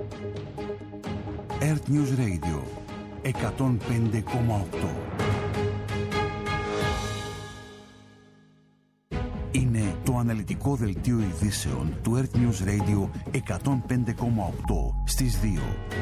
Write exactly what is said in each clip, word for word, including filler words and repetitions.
Earth News Radio εκατόν πέντε κόμμα οκτώ. Είναι το αναλυτικό δελτίο ειδήσεων του Earth News Radio εκατόν πέντε κόμμα οκτώ στις δύο.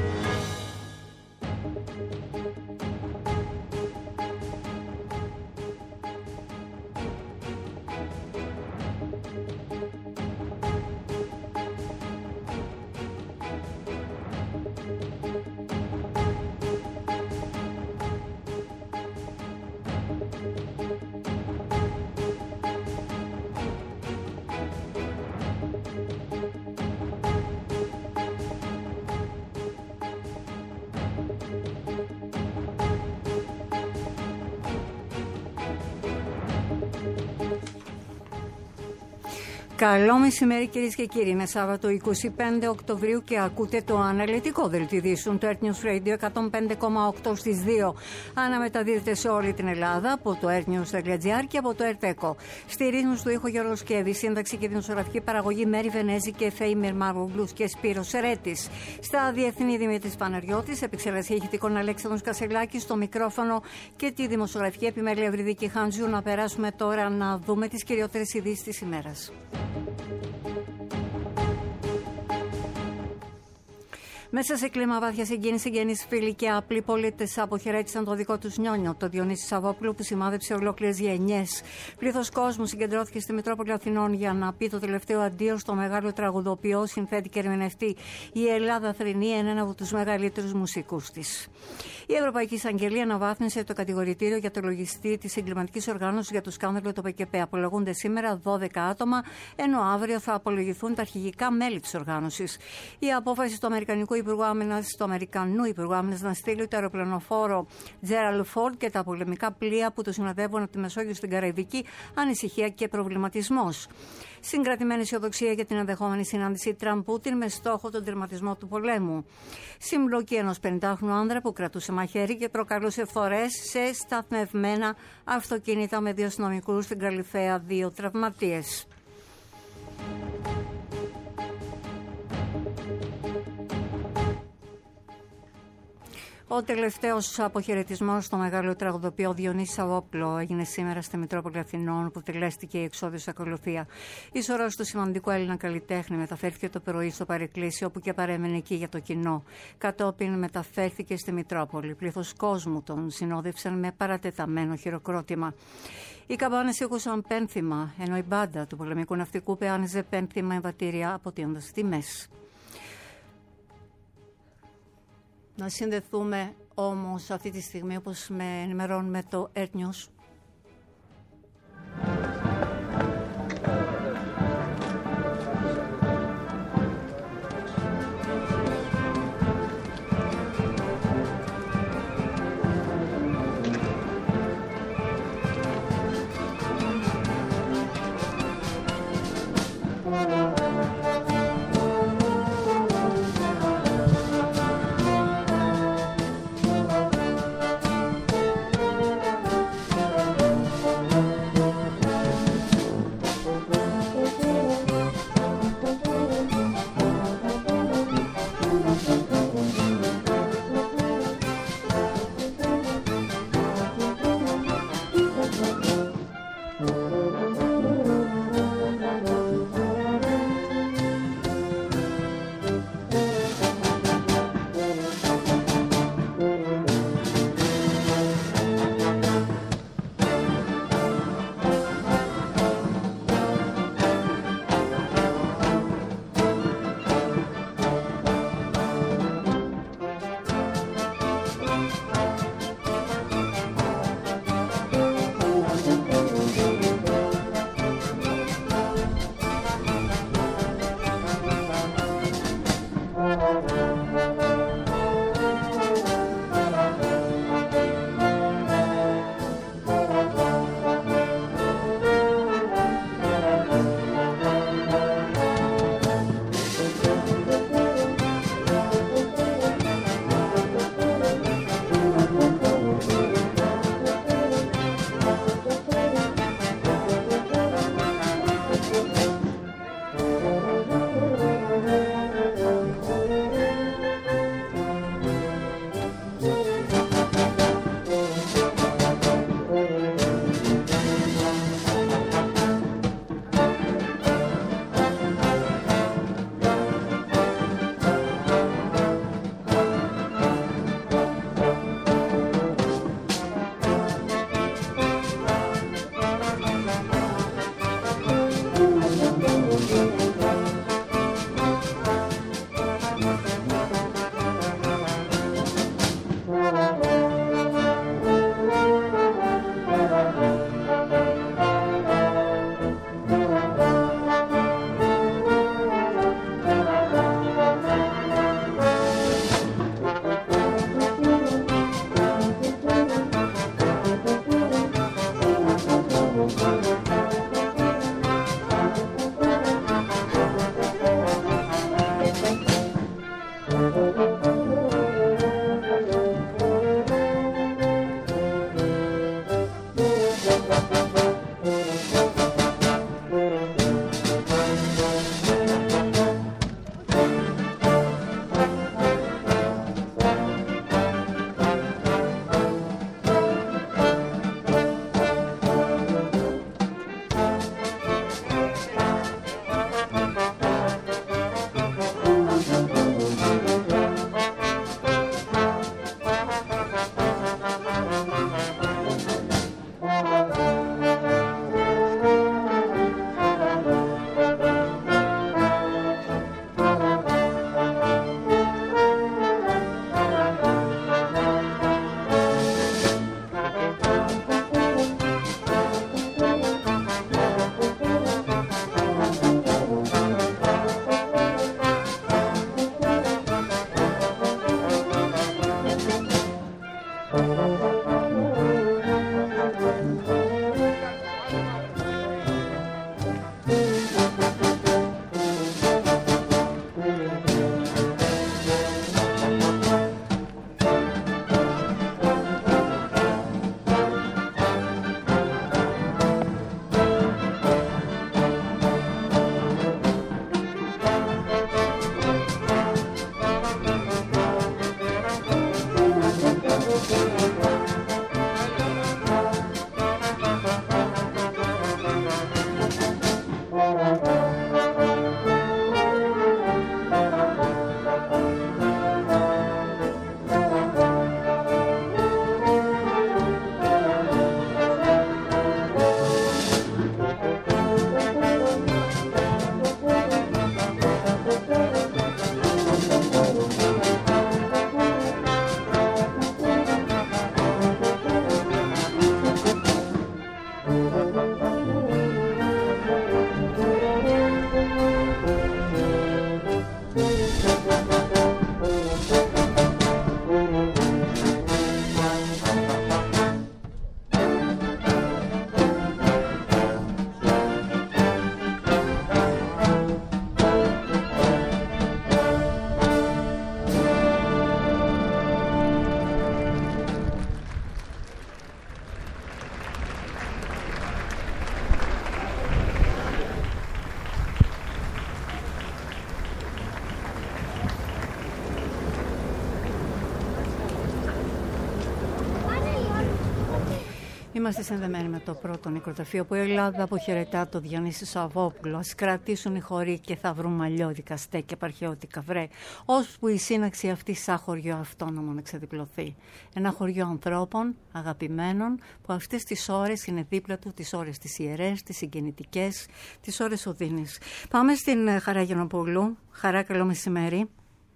Καλό μεσημέρι κυρίες και κύριοι, είναι Σάββατο εικοστή πέμπτη Οκτωβρίου και ακούτε το αναλυτικό δελτίο ειδήσεων του Earth News Radio εκατόν πέντε κόμμα οκτώ στις δύο. Αναμεταδίδεται σε όλη την Ελλάδα από το earthnews.gr και από το Earth Echo. Στη ρύθμιση του ήχο Γιώργος Σκεύη, σύνταξη και δημοσιογραφική παραγωγή Μέρη Βενέζη και Εφέη Μερμάρογλους και Σπύρος Σερέτης. Στα διεθνή Δημήτρης Παναγιώτης, επεξεργασία ηχητικών Αλέξανδρος Κασελάκης, στο μικρόφωνο και τη δημοσιογραφική επιμέλεια Ευρυδίκη Χάντζιου. Να περάσουμε τώρα να δούμε τις κυριότερες ειδήσεις της ημέρας. Μέσα σε κλίμα βάθια συγκίνηση, γέννης φίλοι και απλοί πολίτες αποχαιρέτησαν το δικό τους νιόνιο, το Διονύση Σαββόπουλο, που σημάδεψε ολόκληρες γενιές. Πλήθος κόσμου συγκεντρώθηκε στη Μητρόπολη Αθηνών για να πει το τελευταίο αντίο στο μεγάλο τραγουδοποιό, συνθέτη και ερμηνευτή. Η Ελλάδα θρηνεί έναν από τους μεγαλύτερους μουσικούς της. Η Ευρωπαϊκή Εισαγγελία αναβάθμισε το κατηγορητήριο για το λογιστή της εγκληματικής οργάνωσης για το σκάνδαλο του ΠΚΠ. Απολογούνται σήμερα δώδεκα άτομα, ενώ αύριο θα απολογηθούν τα αρχηγικά μέλη της οργάνωσης. Η απόφαση του Αμερικανικού Υπουργού Άμυνας, του Αμερικανού Υπουργού Άμυνας, να στείλει το αεροπλανοφόρο Gerald Ford και τα πολεμικά πλοία που το συνοδεύουν από τη Μεσόγειο στην Καραϊβική, ανησυχία και προβληματισμός. Συγκρατημένη αισιοδοξία για την ενδεχόμενη συνάντηση Τραμπ-Πούτιν με στόχο τον τερματισμό του πολέμου. Συμπλοκή ενός πενηντάχρονου άνδρα που κρατούσε μαχαίρι και προκαλούσε φθορές σε σταθμευμένα αυτοκίνητα με δύο αστυνομικούς στην Καλυθέα, δύο τραυματίες. Ο τελευταίος αποχαιρετισμός στο μεγάλο τραγουδοποιό Διονύση Σαββόπουλο έγινε σήμερα στη Μητρόπολη Αθηνών, που τελέστηκε η εξόδιος ακολουθία. Η σωρός του σημαντικού Έλληνα καλλιτέχνη μεταφέρθηκε το πρωί στο Παρεκκλήσιο, όπου και παρέμενε εκεί για το κοινό. Κατόπιν μεταφέρθηκε στη Μητρόπολη. Πλήθος κόσμου τον συνόδευσαν με παρατεταμένο χειροκρότημα. Οι καμπάνες ήκουσαν πένθυμα, ενώ η μπάντα του πολεμικού ναυτικού πεάνιζε πένθυμα εμβατήρια, αποτείοντας τιμές. Να συνδεθούμε όμως αυτή τη στιγμή, όπως με ενημερώνουν, με το Earth News. Είμαστε συνδεμένοι με το πρώτο νεκροταφείο που η Ελλάδα αποχαιρετά το Διονύση Σαββόπουλο. Ας κρατήσουν οι χωροί και θα βρουν μαλλιώδικα, στέκια, επαρχαιώτικα, βρε. Ώσπου η σύναξη αυτή σαν χωριό αυτόνομο να ξεδιπλωθεί. Ένα χωριό ανθρώπων, αγαπημένων, που αυτές τις ώρες είναι δίπλα του, τις ώρες τις ιερές, τις συγκινητικές, τις ώρες οδύνης. Πάμε στην Χαρά Γιαννοπούλου. Χαρά, καλό μεσημέρι.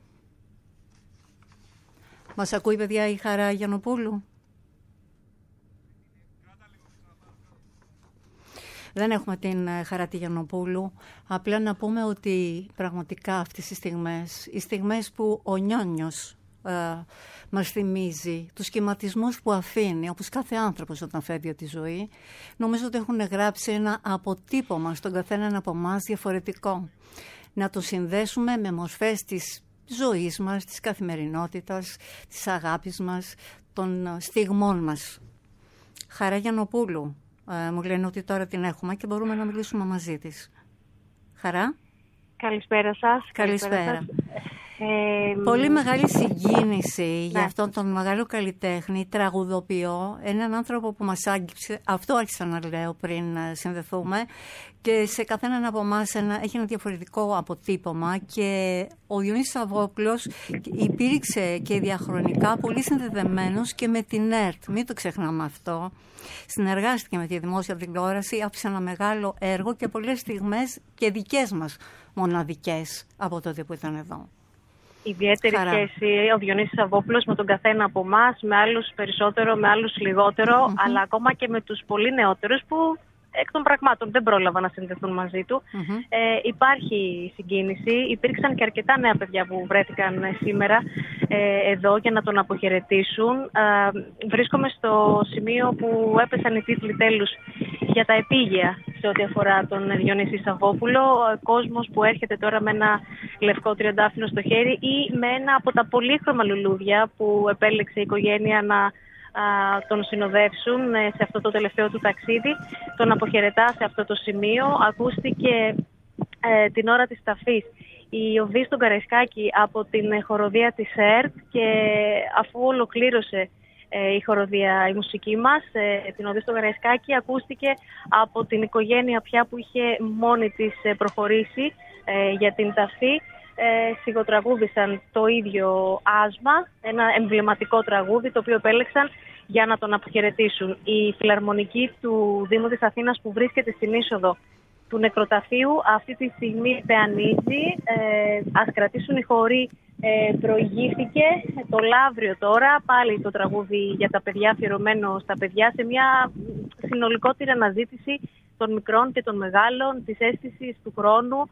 Μας ακούει, παιδιά, η Χαρά Γιαννοπούλου? Δεν έχουμε την Χαρά τη Γιαννοπούλου. Απλά να πούμε ότι πραγματικά αυτές τις στιγμές, οι στιγμές που ο Νιόνιος ε, μας θυμίζει, τους σχηματισμούς που αφήνει, όπως κάθε άνθρωπος όταν φεύγει από τη ζωή, νομίζω ότι έχουν γράψει ένα αποτύπωμα στον καθέναν από εμάς διαφορετικό. Να το συνδέσουμε με μορφές της ζωής μας, της καθημερινότητας, της αγάπης μας, των στιγμών μας. Χαρά Γιαννοπούλου. Ε, μου λένε ότι τώρα την έχουμε και μπορούμε να μιλήσουμε μαζί της. Χαρά. Καλησπέρα σας. Καλησπέρα. Καλησπέρα σας. Ε, Πολύ μεγάλη συγκίνηση ναι. για αυτόν τον μεγάλο καλλιτέχνη, τραγουδοποιό, έναν άνθρωπο που μας άγγιξε, αυτό άρχισα να λέω πριν συνδεθούμε, και σε καθέναν από εμάς έχει ένα διαφορετικό αποτύπωμα, και ο Διονύσης Σαββόπουλος υπήρξε και διαχρονικά πολύ συνδεδεμένος και με την ΕΡΤ, μην το ξεχνάμε αυτό. Συνεργάστηκε με τη δημόσια τηλεόραση, άφησε ένα μεγάλο έργο και πολλές στιγμές και δικές μας μοναδικές από τότε που ήταν εδώ. Ιδιαίτερη Χαρά. σχέση ο Διονύσης Σαββόπουλος με τον καθένα από εμάς, με άλλους περισσότερο, με άλλους λιγότερο, mm-hmm. αλλά ακόμα και με τους πολύ νεότερους που εκ των πραγμάτων δεν πρόλαβαν να συνδεθούν μαζί του. Mm-hmm. Ε, υπάρχει συγκίνηση. Υπήρξαν και αρκετά νέα παιδιά που βρέθηκαν σήμερα ε, εδώ για να τον αποχαιρετήσουν. Ε, βρίσκομαι στο σημείο που έπεσαν οι τίτλοι τέλους για τα επίγεια σε ό,τι αφορά τον Διονύση Σαββόπουλο. Ο κόσμος που έρχεται τώρα με ένα λευκό τριαντάφυλλο στο χέρι ή με ένα από τα πολύχρωμα λουλούδια που επέλεξε η οικογένεια να τον συνοδεύσουν σε αυτό το τελευταίο του ταξίδι. Τον αποχαιρετά σε αυτό το σημείο. Ακούστηκε ε, την ώρα της ταφής η οδή στον Καραϊσκάκη από την χοροδία της ΕΡΤ, και αφού ολοκλήρωσε ε, η χοροδία, η μουσική μας, ε, την οδή στον Καραϊσκάκη, ακούστηκε από την οικογένεια πια που είχε μόνη της προχωρήσει ε, για την ταφή. Ε, σιγοτραγούδησαν το ίδιο άσμα, ένα εμβληματικό τραγούδι το οποίο επέλεξαν για να τον αποχαιρετήσουν. Η φιλαρμονική του Δήμου της Αθήνας που βρίσκεται στην είσοδο του νεκροταφείου αυτή τη στιγμή πεανίζει. Ε, ας κρατήσουν οι χωροί, ε, προηγήθηκε το Λαύριο τώρα, πάλι το τραγούδι για τα παιδιά, αφιερωμένο στα παιδιά, σε μια συνολικότερη αναζήτηση των μικρών και των μεγάλων, της αίσθησης του χρόνου.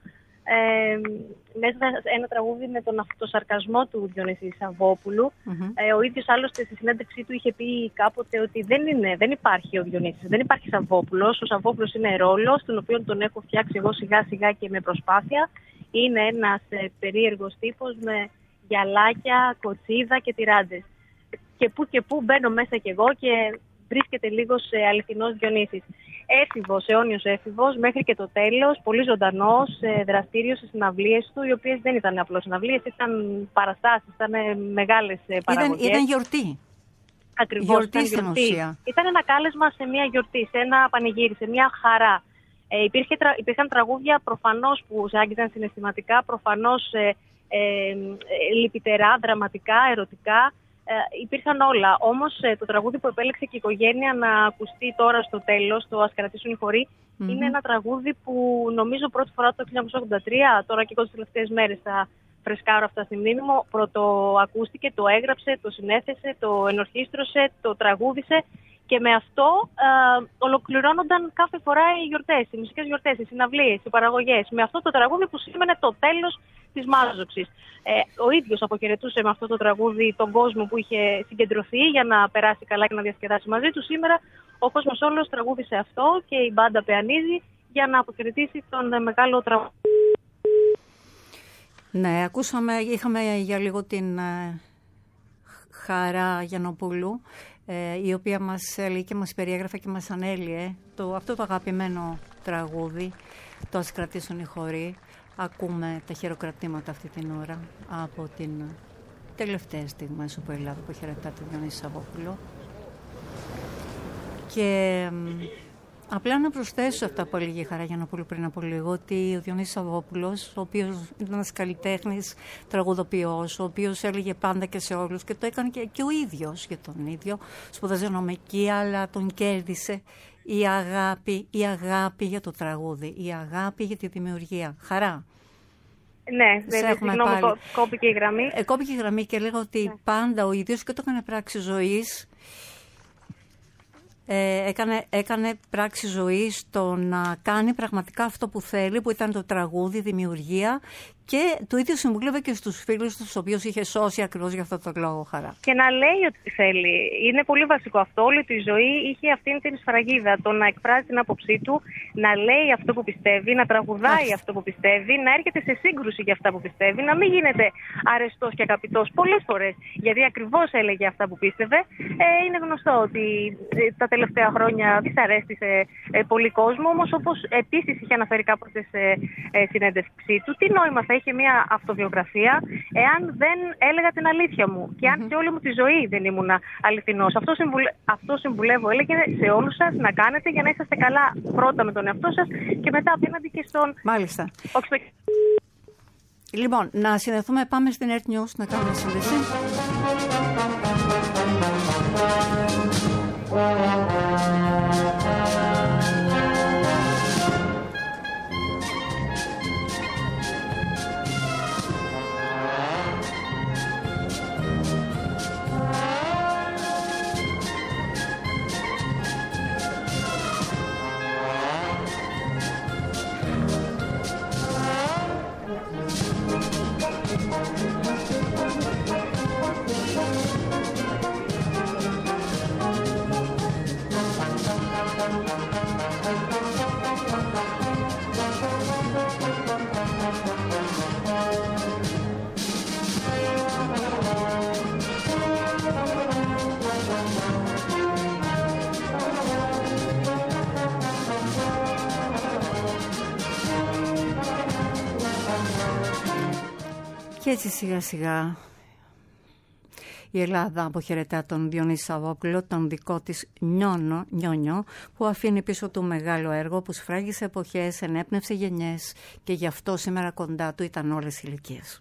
Ε, μέσα σε ένα τραγούδι με τον αυτοσαρκασμό του Διονύση Σαββόπουλου. Mm-hmm. Ε, ο ίδιος άλλωστε στη συνέντευξή του είχε πει κάποτε ότι δεν, είναι, δεν υπάρχει ο Διονύσης, δεν υπάρχει Σαββόπουλος. Ο Σαββόπουλος είναι ρόλος, τον οποίο τον έχω φτιάξει εγώ σιγά σιγά και με προσπάθεια. Είναι ένας ε, περίεργος τύπος με γυαλάκια, κοτσίδα και τυράντες. Και που και που μπαίνω μέσα κι εγώ και βρίσκεται λίγο σε αληθινός Διονύσης. Έφηβος, αιώνιος έφηβος, μέχρι και το τέλος, πολύ ζωντανός, δραστήριος στις συναυλίες του, οι οποίες δεν ήταν απλώς συναυλίες, ήταν παραστάσεις, ήταν μεγάλες παραγωγές. Ήταν, ήταν γιορτή. Ακριβώς, γιορτή ήταν στην γιορτή. ουσία. Ήταν ένα κάλεσμα σε μια γιορτή, σε ένα πανηγύρι, σε μια χαρά. Ε, υπήρχε, υπήρχαν τραγούδια προφανώς που σε άγγιζαν συναισθηματικά, προφανώς ε, ε, ε, λυπητερά, δραματικά, ερωτικά. Ε, υπήρχαν όλα. Όμως ε, το τραγούδι που επέλεξε και η οικογένεια να ακουστεί τώρα στο τέλος, το «Ας κρατήσουν οι χωροί», mm-hmm. είναι ένα τραγούδι που νομίζω πρώτη φορά το χίλια εννιακόσια ογδόντα τρία, τώρα και εγώ τις τελευταίες μέρες θα φρεσκάρω αυτά στη μνήμη μου, πρωτοακούστηκε, το έγραψε, το συνέθεσε, το ενορχίστρωσε, το τραγούδισε, και με αυτό ε, ολοκληρώνονταν κάθε φορά οι γιορτές, οι μουσικές γιορτές, οι συναυλίες, οι παραγωγές, με αυτό το τραγούδι που σήμαινε το τέλος της μάζοξης. Ε, ο ίδιος αποχαιρετούσε με αυτό το τραγούδι τον κόσμο που είχε συγκεντρωθεί για να περάσει καλά και να διασκεδάσει μαζί του. Σήμερα ο κόσμος όλος τραγούδισε αυτό και η μπάντα πεανίζει για να αποχαιρετήσει τον μεγάλο τραγούδι. Ναι, ακούσαμε, είχαμε για λίγο την ε, Χαρά Γιαννοπούλου, ε, η οποία μας έλεγε και μας περιέγραφε και μας ανέλυε το, αυτό το αγαπημένο τραγούδι, το «Ας κρατήσουν οι χωροί». Ακούμε τα χειροκρατήματα αυτή την ώρα από την τελευταία στιγμή όπου η Ελλάδα αποχαιρετά τον Διονύση Σαββόπουλο. Και απλά να προσθέσω αυτά που έλεγε η Χαρά Γιαννοπούλου πριν από λίγο, ότι ο Διονύσης Σαββόπουλος, ο οποίος ήταν ένας καλλιτέχνης, τραγουδοποιός, ο οποίος έλεγε πάντα και σε όλους, και το έκανε και, και ο ίδιος για τον ίδιο, σπουδαζε νομική, αλλά τον κέρδισε η αγάπη, η αγάπη για το τραγούδι, η αγάπη για τη δημιουργία. Χαρά. Ναι, δεν συγγνώμη, κόπηκε η γραμμή. Ε, κόπηκε η γραμμή και έλεγα ότι ναι. πάντα ο ίδιος, και το έκανε πράξη ζωής, Ε, έκανε, έκανε πράξη ζωής στο να κάνει πραγματικά αυτό που θέλει, που ήταν το τραγούδι, δημιουργία, και το ίδιο συμβούλευε και στους φίλους τους, τους οποίους είχε σώσει ακριβώς για αυτό το λόγο, Χαρά. Και να λέει ότι θέλει. Είναι πολύ βασικό αυτό. Όλη τη ζωή είχε αυτήν την σφραγίδα. Το να εκφράζει την άποψή του, να λέει αυτό που πιστεύει, να τραγουδάει Άχι. αυτό που πιστεύει, να έρχεται σε σύγκρουση για αυτά που πιστεύει, να μην γίνεται αρεστός και αγαπητός πολλές φορές, γιατί ακριβώς έλεγε αυτά που πίστευε. Ε, είναι γνωστό ότι ε, τα τελευταία χρόνια δυσαρέστησε ε, πολύ κόσμο, όμως όπως επίσης είχε αναφέρει κάποτε σε ε, συνέντευξή του, τι νόημα θα είχε μια αυτοβιογραφία εάν δεν έλεγα την αλήθεια μου και αν mm-hmm. σε όλη μου τη ζωή δεν ήμουν αληθινός. Αυτό, συμβουλε... Αυτό συμβουλεύω, έλεγε, σε όλους σας να κάνετε για να είσαστε καλά πρώτα με τον εαυτό σας και μετά απέναντι και στον... Μάλιστα. Όχι στο... Λοιπόν, να συνδεθούμε, πάμε στην Earth News να κάνουμε σύνδεση. Και έτσι σιγά σιγά η Ελλάδα αποχαιρετά τον Διονύση Σαββόπουλο, τον δικό της νιώνο, νιόνιο, που αφήνει πίσω του μεγάλο έργο που σφράγισε εποχές, ενέπνευσε γενιές, και γι' αυτό σήμερα κοντά του ήταν όλες οι ηλικίες.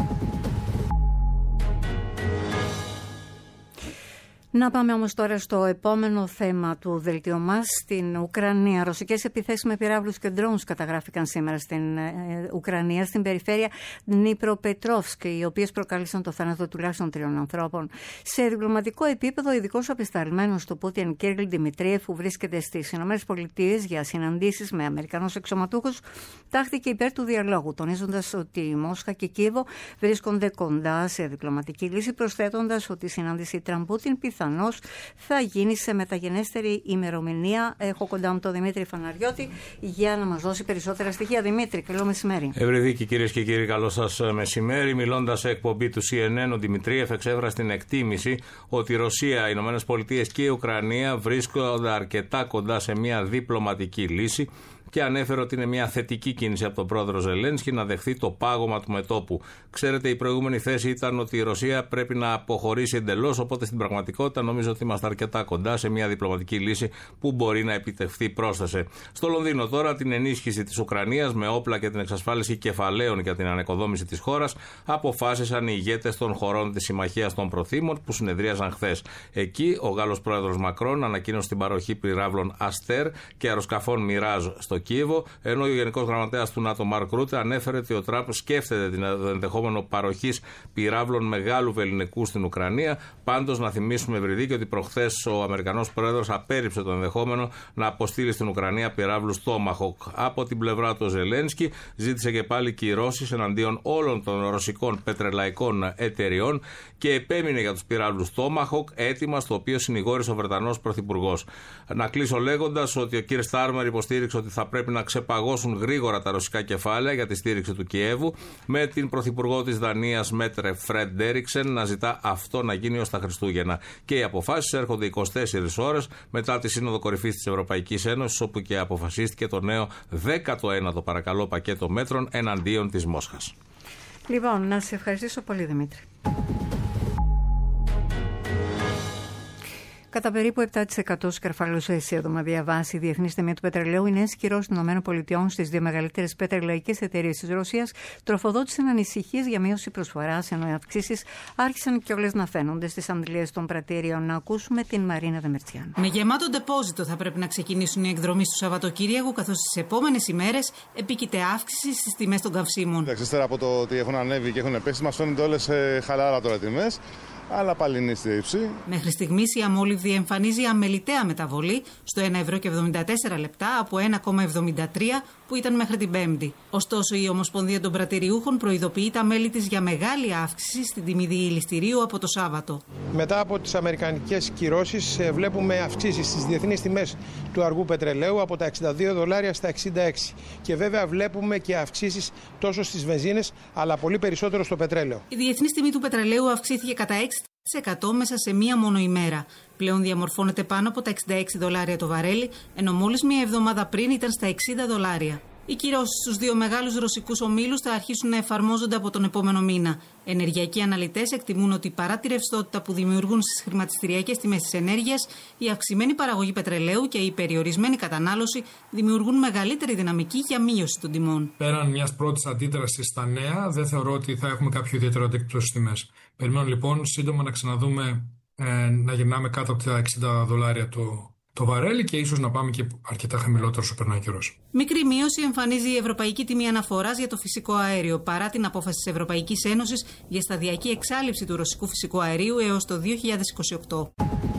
Να πάμε όμως τώρα στο επόμενο θέμα του δελτίου μας, στην Ουκρανία. Ρωσικές επιθέσεις με πυράβλους και ντρόουνς καταγράφηκαν σήμερα στην ε, Ουκρανία, στην περιφέρεια Δνιπροπετρόφσκ, οι οποίες προκάλεσαν το θάνατο τουλάχιστον τριών ανθρώπων. Σε διπλωματικό επίπεδο, ο ειδικός απεσταλμένος του Πούτιν, Κίριλ Δημητρίεφ, που βρίσκεται στις ΗΠΑ για συναντήσεις με Αμερικανούς αξιωματούχους, τάχθηκε υπέρ του διαλόγου, τονίζοντας ότι η Μόσχα και η Κίεβο βρίσκονται κοντά σε διπλωματική λύση, προσθέτοντας ότι η συνάντηση Τραμπ-Πούτιν πιθανώς θα γίνει σε μεταγενέστερη ημερομηνία. Έχω κοντά μου τον Δημήτρη Φαναριώτη για να μας δώσει περισσότερα στοιχεία. Δημήτρη, καλό μεσημέρι. Ευρυδίκη, κυρίες και κύριοι, καλό σας μεσημέρι. Μιλώντας σε εκπομπή του σι εν εν, ο Δημητρίεφ εξέφρασε την εκτίμηση ότι η Ρωσία, οι Ηνωμένες Πολιτείες και η Ουκρανία βρίσκονται αρκετά κοντά σε μια διπλωματική λύση, και ανέφερε ότι είναι μια θετική κίνηση από τον πρόεδρο Ζελένσκι να δεχθεί το πάγωμα του μετώπου. Ξέρετε, η προηγούμενη θέση ήταν ότι η Ρωσία πρέπει να αποχωρήσει εντελώς, οπότε στην πραγματικότητα νομίζω ότι είμαστε αρκετά κοντά σε μια διπλωματική λύση που μπορεί να επιτευχθεί, πρόσθεσε. Στο Λονδίνο τώρα, την ενίσχυση της Ουκρανίας με όπλα και την εξασφάλιση κεφαλαίων για την ανοικοδόμηση της χώρας αποφάσισαν οι ηγέτες των χωρών της Συμμαχίας των Προθήμων που συνεδρίαζαν χθες. Εκεί, ο Γάλλος πρόεδρος Μακρόν ανακοίνωσε την παροχή πυράβλων Αστέρ και αεροσκαφών Μιράζ στο Κίεβο, ενώ ο Γενικός Γραμματέας του ΝΑΤΟ Μαρκ Ρούτε ανέφερε ότι ο Τραμπ σκέφτεται την ενδεχόμενο παροχής πυράβλων μεγάλου βεληνικού στην Ουκρανία. Πάντως, να θυμίσουμε, Ευρυδίκη, ότι προχθές ο Αμερικανός πρόεδρος απέρριψε το ενδεχόμενο να αποστείλει στην Ουκρανία πυράβλους Tomahawk. Από την πλευρά του Ζελένσκι ζήτησε και πάλι κυρώσεις εναντίον όλων των ρωσικών πετρελαϊκών εταιριών και επέμεινε για τους πυράβλους Tomahawk, αίτημα στο οποίο συνηγόρησε ο Βρετανός Πρωθυπουργός. Να κλείσω λέγοντας ότι ο κ. Στάρμερ υποστήριξε ότι θα πρέπει να ξεπαγώσουν γρήγορα τα ρωσικά κεφάλαια για τη στήριξη του Κιέβου, με την Πρωθυπουργό της Δανίας Μέτρε Φρεντέριξεν να ζητά αυτό να γίνει ως τα Χριστούγεννα. Και οι αποφάσεις έρχονται είκοσι τέσσερις ώρες μετά τη Σύνοδο Κορυφής της Ευρωπαϊκής Ένωσης, όπου και αποφασίστηκε το νέο δέκατο ένατο παρακαλώ πακέτο μέτρων εναντίον της Μόσχας. Λοιπόν, να σε ευχαριστήσω πολύ, Δημήτρη. Κατά περίπου επτά τοις εκατό σκαρφαλούσε σε εβδομαδιαία βάση η διεθνή τιμή του πετρελαίου. Οι νέες κυρώσεις των ΗΠΑ στις δύο μεγαλύτερες πετρελαϊκές εταιρείες της Ρωσίας τροφοδότησαν ανησυχίες για μείωση προσφοράς, ενώ οι αυξήσεις άρχισαν κιόλας να φαίνονται στις αντιλίες των πρατήριων. Να ακούσουμε την Μαρίνα Δεμερτσιάν. Με γεμάτο ντεπόζιτο θα πρέπει να ξεκινήσουν οι εκδρομές του Σαββατοκύριακου, καθώς στις επόμενες ημέρες επίκειται αύξηση στις τιμές των καυσίμων. Ύστερα από το ότι έχουν ανέβει και έχουν πέσει, μας φαίνονται όλες χαλαρά τώρα τιμές. Αλλά πάλι είναι στη ύψη. Μέχρι στιγμής η αμόλυβδη εμφανίζει αμεληταία μεταβολή στο ένα ευρώ και εβδομήντα τέσσερα λεπτά από ένα κόμμα εβδομήντα τρία που ήταν μέχρι την Πέμπτη. Ωστόσο, η Ομοσπονδία των Πρατηριούχων προειδοποιεί τα μέλη της για μεγάλη αύξηση στην τιμή διηληστηρίου από το Σάββατο. Μετά από τις αμερικανικές κυρώσεις, βλέπουμε αυξήσεις στις διεθνείς τιμές του αργού πετρελαίου από τα εξήντα δύο δολάρια στα εξήντα έξι. Και βέβαια βλέπουμε και αυξήσεις τόσο στις βενζίνες, αλλά πολύ περισσότερο στο πετρέλαιο. Η διεθνής τιμή του πετρελαίου αυξήθηκε κατά έξι τοις εκατό μέσα σε μία μόνο ημέρα. Πλέον διαμορφώνεται πάνω από τα εξήντα έξι δολάρια το βαρέλι, ενώ μόλις μία εβδομάδα πριν ήταν στα εξήντα δολάρια. Οι κυρώσεις στους δύο μεγάλους ρωσικούς ομίλους θα αρχίσουν να εφαρμόζονται από τον επόμενο μήνα. Ενεργειακοί αναλυτές εκτιμούν ότι παρά τη ρευστότητα που δημιουργούν στις χρηματιστηριακές τιμές της ενέργειας, η αυξημένη παραγωγή πετρελαίου και η περιορισμένη κατανάλωση δημιουργούν μεγαλύτερη δυναμική για μείωση των τιμών. Πέραν μιας πρώτης αντίδρασης στα νέα, δεν θεωρώ ότι θα έχουμε κάποιο ιδιαίτερο αντίκτυπο στις τιμές. Περιμένω λοιπόν σύντομα να ξαναδούμε ε, να γυρνάμε κάτω από τα εξήντα δολάρια το. το βαρέλι και ίσως να πάμε και αρκετά χαμηλότερο όσο περνάει καιρός. Μικρή μείωση εμφανίζει η Ευρωπαϊκή Τιμή Αναφοράς για το φυσικό αέριο, παρά την απόφαση της Ευρωπαϊκής Ένωσης για σταδιακή εξάλειψη του ρωσικού φυσικού αερίου έως το δύο χιλιάδες είκοσι οκτώ.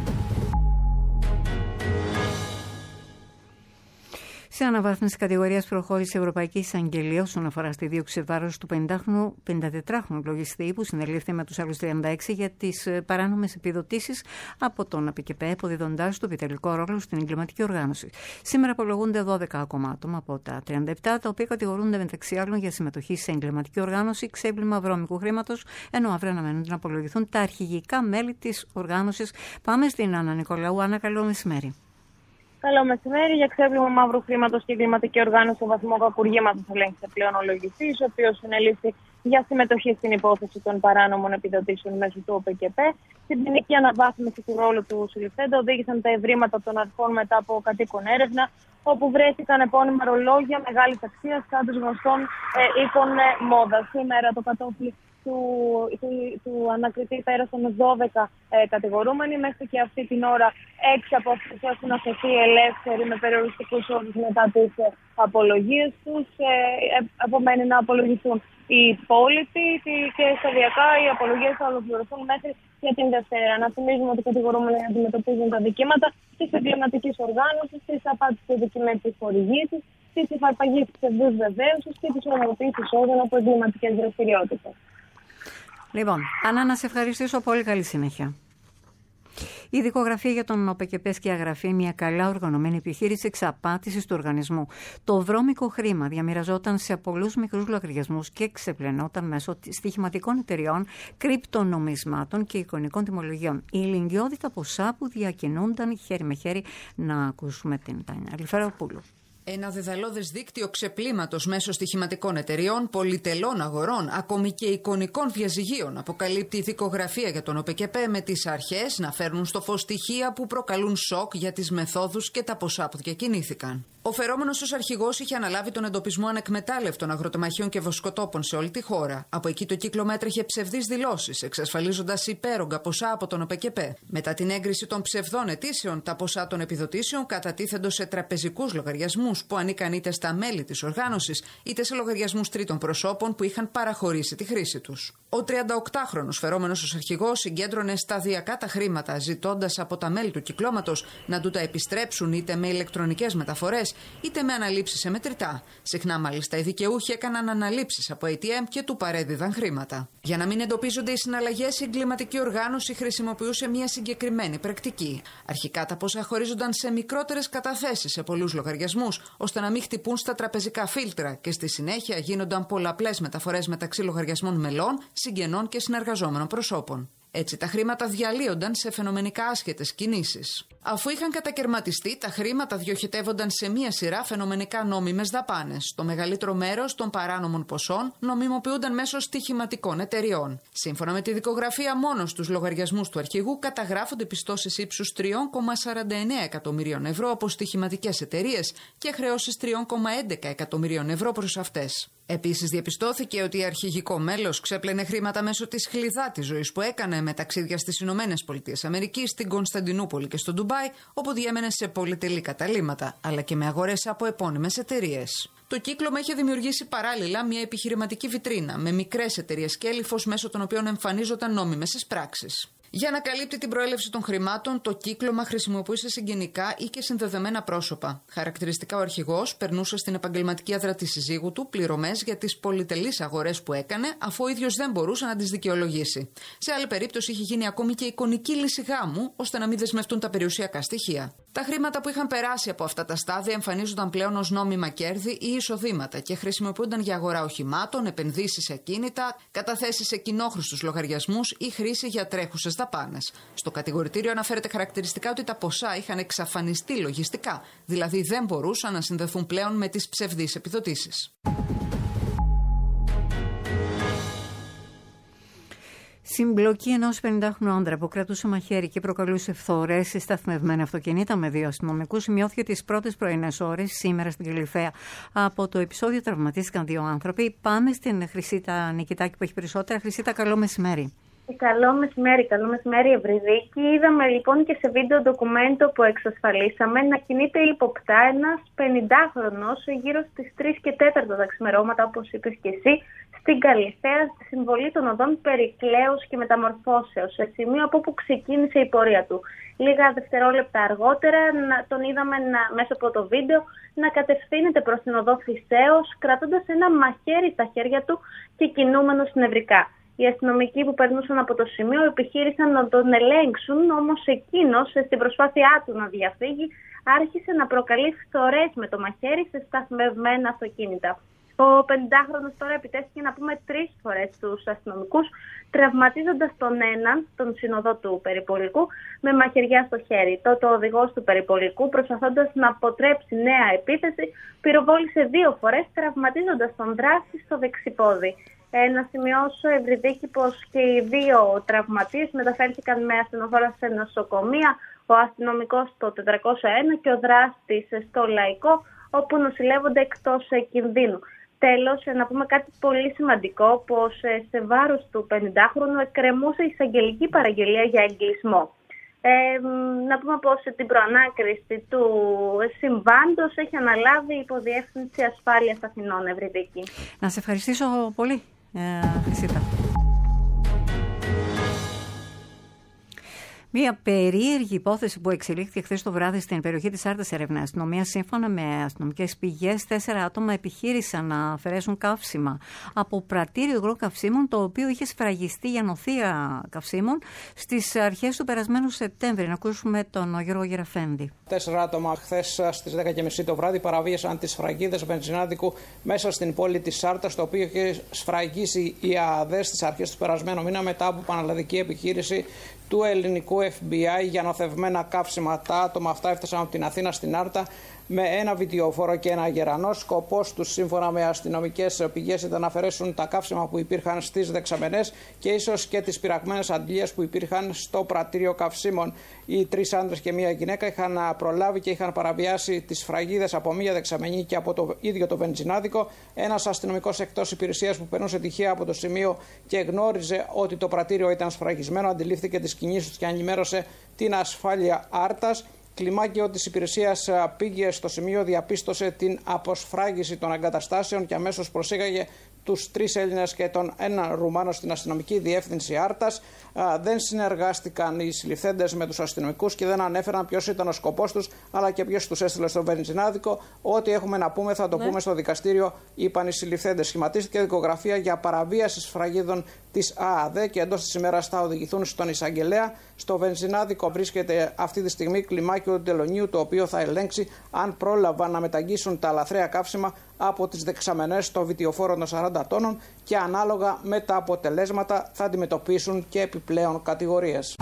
Σε αναβάθμιση κατηγορίας προχώρησε η Ευρωπαϊκή Εισαγγελία όσον αφορά στη δίωξη βάρος του πενηντατετράχρονου λογιστή που συνελήφθη με τους άλλους τριάντα έξι για τις παράνομες επιδοτήσεις από τον ΑΠΚΠ, αποδίδοντάς του επιτελικό ρόλο στην εγκληματική οργάνωση. Σήμερα απολογούνται δώδεκα ακόμα άτομα από τα τριάντα επτά, τα οποία κατηγορούνται μεταξύ άλλων για συμμετοχή σε εγκληματική οργάνωση, ξέπλυμα βρώμικου χρήματος, ενώ αύριο αναμένουν να απολογηθούν τα αρχηγικά μέλη της οργάνωσης. Πάμε στην Άννα Νικολαού. Άννα, καλό μεσημέρι. Καλό μεσημέρι. Για ξέπλυμα μαύρου χρήματος και εγκληματική οργάνωση στο βαθμό κακουργήματος ελέγχεται πλέον ο λογιστής, ο οποίος συνελήφθη για συμμετοχή στην υπόθεση των παράνομων επιδοτήσεων μέσω του ΟΠΚΠ. Στην ποινική αναβάθμιση του ρόλου του συλληφθέντα οδήγησαν τα ευρήματα των αρχών μετά από κατοίκον έρευνα, όπου βρέθηκαν επώνυμα ρολόγια μεγάλης αξίας κάτω γνωστών ε, οίκων ε, μόδα. Σήμερα το κατόφλι του, του, του ανακριτή πέρασαν δώδεκα ε, κατηγορούμενοι. Μέχρι και αυτή την ώρα έξι από αυτούς έχουν αφαιθεί ελεύθεροι με περιοριστικούς όρους μετά τις ε, απολογίες τους. Ε, ε, απομένει να απολογηθούν οι υπόλοιποι και σταδιακά οι απολογίες θα ολοκληρωθούν μέχρι και την Δευτέρα. Να θυμίζουμε ότι οι κατηγορούμενοι αντιμετωπίζουν τα δικήματα της εγκληματικής οργάνωσης, της απάτης και δικημένης χορηγήσης, της υφαρπαγής ψευδούς βεβαίωσης και της νομοποίησης εισόδων από εγκληματικές δραστηριότητες. Λοιπόν, Άννα, να σε ευχαριστήσω πολύ. Καλή συνέχεια. Η δικογραφία για τον ΟΠΚΠ σκιαγραφεί μια καλά οργανωμένη επιχείρηση εξαπάτησης του οργανισμού. Το βρώμικο χρήμα διαμοιραζόταν σε πολλούς μικρούς λογαριασμούς και ξεπλαινόταν μέσω στοιχηματικών εταιριών, κρυπτονομισμάτων και εικονικών τιμολογιών. Η ηλικιώδη ποσά που διακινούνταν χέρι με χέρι. Να ακούσουμε την Τάνια Γλυφεροπούλου. Ένα δεδαλώδες δίκτυο ξεπλήματος μέσω στοιχηματικών εταιριών, πολυτελών αγορών, ακόμη και εικονικών διαζυγίων, αποκαλύπτει η δικογραφία για τον ΟΠΚΠ, με τις αρχές να φέρνουν στο φως στοιχεία που προκαλούν σοκ για τις μεθόδους και τα ποσά που διακινήθηκαν. Ο φερόμενος ως αρχηγός είχε αναλάβει τον εντοπισμό ανεκμετάλλευτων αγροτεμαχίων και βοσκοτόπων σε όλη τη χώρα. Από εκεί το κύκλωμα έτρεχε ψευδείς δηλώσεις, εξασφαλίζοντας υπέρογκα ποσά από τον ΟΠΚΠ. Μετά την έγκριση των ψευδών αιτήσεων, τα ποσά των επιδοτήσεων κατατίθεντο σε τραπεζικούς λογαριασμούς που ανήκαν είτε στα μέλη της οργάνωσης, είτε σε λογαριασμούς τρίτων προσώπων που είχαν παραχωρήσει τη χρήση τους. Ο τριανταοκτάχρονος φερόμενος ως αρχηγός συγκέντρωνε σταδιακά τα χρήματα, ζητώντας από τα μέλη του κυκλώματος να του τα επιστρέψουν είτε με ηλεκτρονικές μεταφορές, είτε με αναλήψεις σε μετρητά. Συχνά μάλιστα οι δικαιούχοι έκαναν αναλήψεις από έι τι εμ και του παρέδιδαν χρήματα. Για να μην εντοπίζονται οι συναλλαγές, η εγκληματική οργάνωση χρησιμοποιούσε μια συγκεκριμένη πρακτική. Αρχικά τα ποσά χωρίζονταν σε μικρότερες καταθέσεις σε πολλούς λογαριασμούς, ώστε να μην χτυπούν στα τραπεζικά φίλτρα, και στη συνέχεια γίνονταν πολλαπλές μεταφορές μεταξύ λογαριασμών μελών, συγγενών και συνεργαζόμενων προσώπων. Έτσι τα χρήματα διαλύονταν σε φαινομενικά άσχετες κινήσεις. Αφού είχαν κατακαιρματιστεί, τα χρήματα διοχετεύονταν σε μία σειρά φαινομενικά νόμιμες δαπάνες. Το μεγαλύτερο μέρος των παράνομων ποσών νομιμοποιούνταν μέσω στοιχηματικών εταιριών. Σύμφωνα με τη δικογραφία, μόνο στους λογαριασμούς του αρχηγού καταγράφονται πιστώσεις ύψους τρία κόμμα σαράντα εννέα εκατομμυρίων ευρώ από στοιχηματικές εταιρείες και χρεώσεις τρία κόμμα έντεκα εκατομμυρίων ευρώ προς αυτές. Επίσης, διαπιστώθηκε ότι αρχηγικό μέλος ξέπλαινε χρήματα μέσω της χλιδάτης ζωής που έκανε με ταξίδια στις Ηνωμένες Πολιτείες Αμερικής, στην Κωνσταντινούπολη και στο Ντουμπάι, όπου διέμενε σε πολυτελή καταλύματα, αλλά και με αγορές από επώνυμες εταιρείες. Το κύκλωμα είχε δημιουργήσει παράλληλα μια επιχειρηματική βιτρίνα με μικρές εταιρείες κέλυφος μέσω των οποίων εμφανίζονταν νόμιμες εισπράξεις. Για να καλύπτει την προέλευση των χρημάτων, το κύκλωμα χρησιμοποιούσε συγγενικά ή και συνδεδεμένα πρόσωπα. Χαρακτηριστικά, ο αρχηγός περνούσε στην επαγγελματική έδρα της συζύγου του πληρωμές για τις πολυτελείς αγορές που έκανε, αφού ο ίδιος δεν μπορούσε να τις δικαιολογήσει. Σε άλλη περίπτωση, είχε γίνει ακόμη και εικονική λύση γάμου, ώστε να μην δεσμευτούν τα περιουσιακά στοιχεία. Τα χρήματα που είχαν περάσει από αυτά τα στάδια εμφανίζονταν πλέον ως νόμιμα κέρδη ή εισοδήματα και χρησιμοποιούνταν για αγορά οχημάτων, επενδύσεις σε ακίνητα, καταθέσεις σε κοινόχρηστους λογαριασμούς ή χρήση για τρέχουσες δαπάνες. Στο κατηγορητήριο αναφέρεται χαρακτηριστικά ότι τα ποσά είχαν εξαφανιστεί λογιστικά, δηλαδή δεν μπορούσαν να συνδεθούν πλέον με τις ψευδείς επιδοτήσεις. Συμπλοκή ενός πενηντάχρονου άντρα που κρατούσε μαχαίρι και προκαλούσε φθορές σε σταθμευμένα αυτοκίνητα με δύο αστυνομικούς σημειώθηκε τις πρώτες πρωινές ώρες σήμερα στην Κηφαία. Από το επεισόδιο τραυματίστηκαν δύο άνθρωποι. Πάμε στην Χρυσίτα Νικητάκη που έχει περισσότερα. Χρυσίτα, καλό μεσημέρι. Καλό μεσημέρι, καλό μεσημέρι Ευρυδίκη. Είδαμε λοιπόν και σε βίντεο ντοκουμέντο που εξασφαλίσαμε να κινείται ύποπτα ένας πενηντάχρονος γύρω στις τρεις και τέταρτο τα ξημερώματα, όπως είπες και εσύ, στην Καλυθέα, στη συμβολή των οδών Περικλέους και Μεταμορφώσεως, σε σημείο από όπου ξεκίνησε η πορεία του. Λίγα δευτερόλεπτα αργότερα τον είδαμε να, μέσα από το βίντεο να κατευθύνεται προς την οδό Φυσέως, κρατώντας ένα μαχαίρι στα χέρια του και κινούμενος νευρικά. Οι αστυνομικοί που περνούσαν από το σημείο επιχείρησαν να τον ελέγξουν, όμως εκείνος, στην προσπάθειά του να διαφύγει, άρχισε να προκαλεί φθορές με το μαχαίρι σε σταθμευμένα αυτοκίνητα. Ο πενηντάχρονος τώρα επιτέθηκε, να πούμε, τρεις φορές στους αστυνομικούς, τραυματίζοντας τον έναν, τον συνοδό του περιπολικού, με μαχαιριά στο χέρι. Τότε ο οδηγός του περιπολικού, προσπαθώντας να αποτρέψει νέα επίθεση, πυροβόλησε δύο φορές, τραυματίζοντας τον δράστη στο δεξιπόδι. Ε, να σημειώσω, Ευρυδίκη, πως και οι δύο τραυματίες μεταφέρθηκαν με ασθενοφόρα σε νοσοκομεία, ο αστυνομικός στο τετρακόσια ένα και ο δράστης στο Λαϊκό, όπου νοσηλεύονται εκτός κινδύνου. Τέλος, να πούμε κάτι πολύ σημαντικό, πως σε βάρος του πενηντάχρονου εκκρεμούσε εισαγγελική παραγγελία για εγκλεισμό. Ε, να πούμε πως την προανάκριση του συμβάντος έχει αναλάβει η Υποδιεύθυνση Ασφάλειας Αθηνών, Ευρυδίκη. Να σε ευχαριστήσω πολύ, ε, Χρυσίτα. Μία περίεργη υπόθεση που εξελίχθηκε χθες το βράδυ στην περιοχή της Άρτας έρευνα αστυνομία. Σύμφωνα με αστυνομικές πηγές, τέσσερα άτομα επιχείρησαν να αφαιρέσουν καύσιμα από πρατήριο υγρών καυσίμων, το οποίο είχε σφραγιστεί για νοθεία καυσίμων στις αρχές του περασμένου Σεπτέμβρη. Να ακούσουμε τον Γιώργο Γεραφέντη. Τέσσερα άτομα χθες στις δέκα και μισή το βράδυ παραβίασαν τις σφραγίδες βενζινάδικου μέσα στην πόλη της Άρτας, το οποίο είχε σφραγίσει η ΑΔΕ στις αρχές του περασμένου μήνα μετά από πανελλαδική επιχείρηση του ελληνικού εφ μπι άι για νοθευμένα καύσιμα. Τα άτομα αυτά έφτασαν από την Αθήνα στην Άρτα με ένα βιντεοφόρο και ένα γερανό. Σκοπός τους, σύμφωνα με αστυνομικές πηγές, ήταν να αφαιρέσουν τα καύσιμα που υπήρχαν στις δεξαμενές και ίσως και τις πυραγμένες αντλίες που υπήρχαν στο πρατήριο καυσίμων. Οι τρεις άντρες και μία γυναίκα είχαν προλάβει και είχαν παραβιάσει τις σφραγίδες από μία δεξαμενή και από το ίδιο το βενζινάδικο. Ένας αστυνομικός εκτός υπηρεσίας που περνούσε τυχαία από το σημείο και γνώριζε ότι το πρατήριο ήταν σφραγισμένο, αντιλήφθηκε τις κινήσεις του και ενημέρωσε την ασφάλεια Άρτας. Κλιμάκιο της υπηρεσίας πήγε στο σημείο, διαπίστωσε την αποσφράγιση των εγκαταστάσεων και αμέσως προσήγαγε τους τρεις Έλληνες και τον έναν Ρουμάνο στην αστυνομική διεύθυνση Άρτας. Δεν συνεργάστηκαν οι συλληφθέντες με τους αστυνομικούς και δεν ανέφεραν ποιος ήταν ο σκοπός τους, αλλά και ποιος τους έστειλε στο βενζινάδικο. Ό,τι έχουμε να πούμε θα το ναι. πούμε στο δικαστήριο, είπαν οι συλληφθέντες. Σχηματίστηκε δικογραφία για παραβίαση σφραγίδων της ΑΑΔΕ και εντός της ημέρας θα οδηγηθούν στον εισαγγελέα. Στο βενζινάδικο βρίσκεται αυτή τη στιγμή κλιμάκιο τελωνίου, το οποίο θα ελέγξει αν πρόλαβαν να μεταγγίσουν τα λαθρέα καύσιμα από τις δεξαμενές στο βιτιοφόρο των σαράντα τόνων και ανάλογα με τα αποτελέσματα θα αντιμετωπίσουν και επιπλέον κατηγορίες.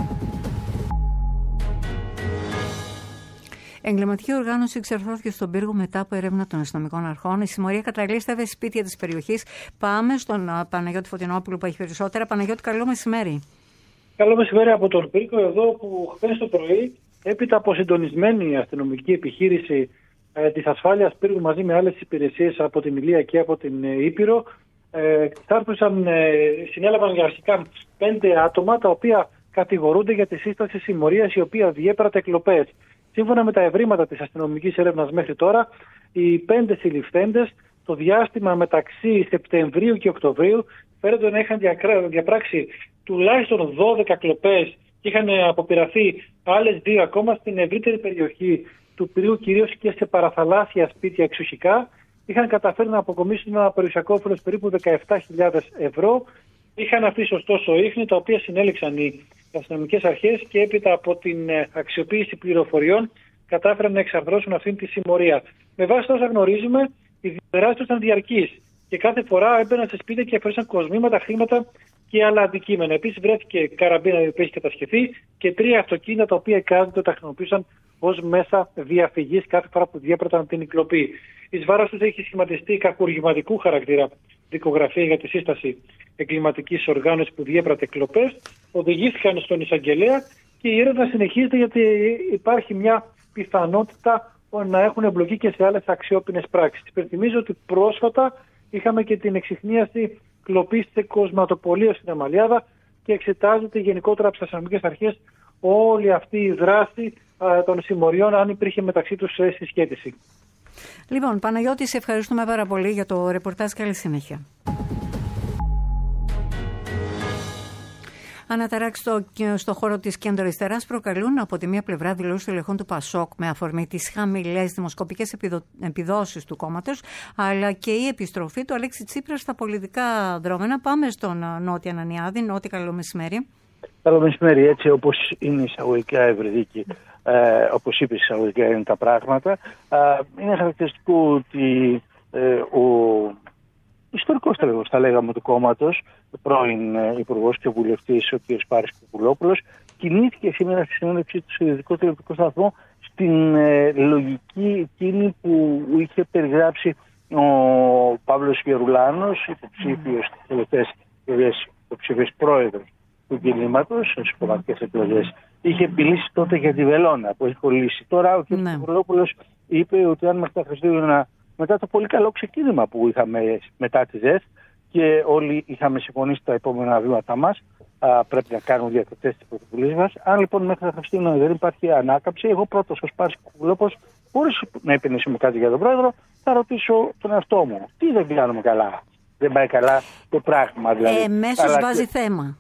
Εγκληματική οργάνωση εξαρθρώθηκε στον πύργο μετά από έρευνα των αστυνομικών αρχών. Η συμμορία καταλήστευε σπίτια της περιοχής. Πάμε στον Παναγιώτη Φωτεινόπουλο που έχει περισσότερα. Παναγιώτη, καλό μεσημέρι. Καλό μεσημέρι από τον πύργο, εδώ που χθες το πρωί, έπειτα από συντονισμένη αστυνομική επιχείρηση ε, της ασφάλειας πύργου μαζί με άλλες υπηρεσίες από την Ηλία και από την ε, Ήπειρο, ε, στάρτουσαν, ε, συνέλαβαν για αρχικά πέντε άτομα τα οποία κατηγορούνται για τη σύσταση συμμορίας η οποία διέπρατε κλοπές. Σύμφωνα με τα ευρήματα της αστυνομικής έρευνας μέχρι τώρα, οι πέντε συλληφθέντες το διάστημα μεταξύ Σεπτεμβρίου και Οκτωβρίου φαίνεται να είχαν διαπράξει τουλάχιστον δώδεκα κλοπές και είχαν αποπειραθεί άλλες δύο ακόμα στην ευρύτερη περιοχή του πυρίου, κυρίως και σε παραθαλάσσια σπίτια εξοχικά. Είχαν καταφέρει να αποκομίσουν ένα περιουσιακό όφελος περίπου δεκαεπτά χιλιάδες ευρώ. Είχαν αφήσει ωστόσο ίχνη τα οποία συνέλεξαν οι αστυνομικές αρχές και έπειτα από την αξιοποίηση πληροφοριών κατάφεραν να εξαρθρώσουν αυτήν τη συμμορία. Με βάση όσα γνωρίζουμε, οι διαδράσεις τους ήταν διαρκείς και κάθε φορά έμπαιναν σε σπίτια και αφαιρούσαν κοσμήματα, χρήματα και άλλα αντικείμενα. Επίσης, βρέθηκε καραμπίνα η οποία έχει κατασκευθεί και τρία αυτοκίνητα τα οποία εκάζονται τα χρησιμοποιούσαν ως μέσα διαφυγής κάθε φορά που διέπραταν την κλοπή. Εις βάρος τους έχει σχηματιστεί κακουργηματικού χαρακτήρα δικογραφία για τη σύσταση εγκληματικής οργάνωσης που διέπρατε κλοπές. Οδηγήθηκαν στον εισαγγελέα και η έρευνα συνεχίζεται γιατί υπάρχει μια πιθανότητα να έχουν εμπλοκή και σε άλλες αξιόπινες πράξεις. Υπενθυμίζω ότι πρόσφατα είχαμε και την εξιχνίαση κλοπής σε κοσματοπολείο στην Αμαλιάδα και εξετάζεται γενικότερα από τις αστυνομικές αρχές όλη αυτή η δράση α, των συμμοριών, αν υπήρχε μεταξύ τους συσχέτιση. Λοιπόν, Παναγιώτη, σε ευχαριστούμε πάρα πολύ για το ρεπορτάζ. Καλή συνέχεια. Αναταράξει στο, στο χώρο της κεντροαριστεράς προκαλούν από τη μία πλευρά δηλώσεις τελεχών του Πασόκ με αφορμή τις χαμηλές δημοσκοπικές επιδο, επιδόσεις του κόμματος, αλλά και η επιστροφή του Αλέξη Τσίπρα στα πολιτικά δρόμενα. Πάμε στον Νότι Ανανιάδη. Νότι, καλό μεσημέρι. Καλό μεσημέρι. Έτσι όπως είναι εισαγωγικά, Ευρυδίκη, ε, όπως είπε εισαγωγικά είναι τα πράγματα, ε, είναι χαρακτηριστικό ότι ε, ο ιστορικός τέλος, θα λέγαμε, του κόμματος, πρώην υπουργός και βουλευτής, ο κ. Πάρης Κουκουλόπουλος, κινήθηκε σήμερα στη συνέντευξή του σε ειδικό τηλεοπτικό σταθμό στην ε, λογική εκείνη που είχε περιγράψει ο Παύλος Γερουλάνος, υποψήφιος στις τελευταίες εκλογές, υποψήφιος πρόεδρος του κινήματος στις κομματικές εκλογές. Είχε επιλύσει τότε για τη βελόνα που έχει κολλήσει. Τώρα ο κ. Ναι. Κουκουλόπουλος είπε ότι αν μέχρι τα Χριστούγεννα, μετά το πολύ καλό ξεκίνημα που είχαμε μετά τη ΔΕΘ και όλοι είχαμε συμφωνήσει τα επόμενα βήματα μας, α, πρέπει να κάνουμε διακριτές της πρωτοβουλίας μας. Αν λοιπόν μέχρι τα Χριστούγεννα δεν υπάρχει ανάκαμψη, εγώ πρώτος ως Πάρης Κουκουλόπουλος, χωρίς να υπενήσουμε κάτι για τον πρόεδρο, θα ρωτήσω τον εαυτό μου. Τι δεν κάνουμε καλά, δεν πάει καλά το πράγμα δηλαδή. Εμέσως βάζει και θέμα.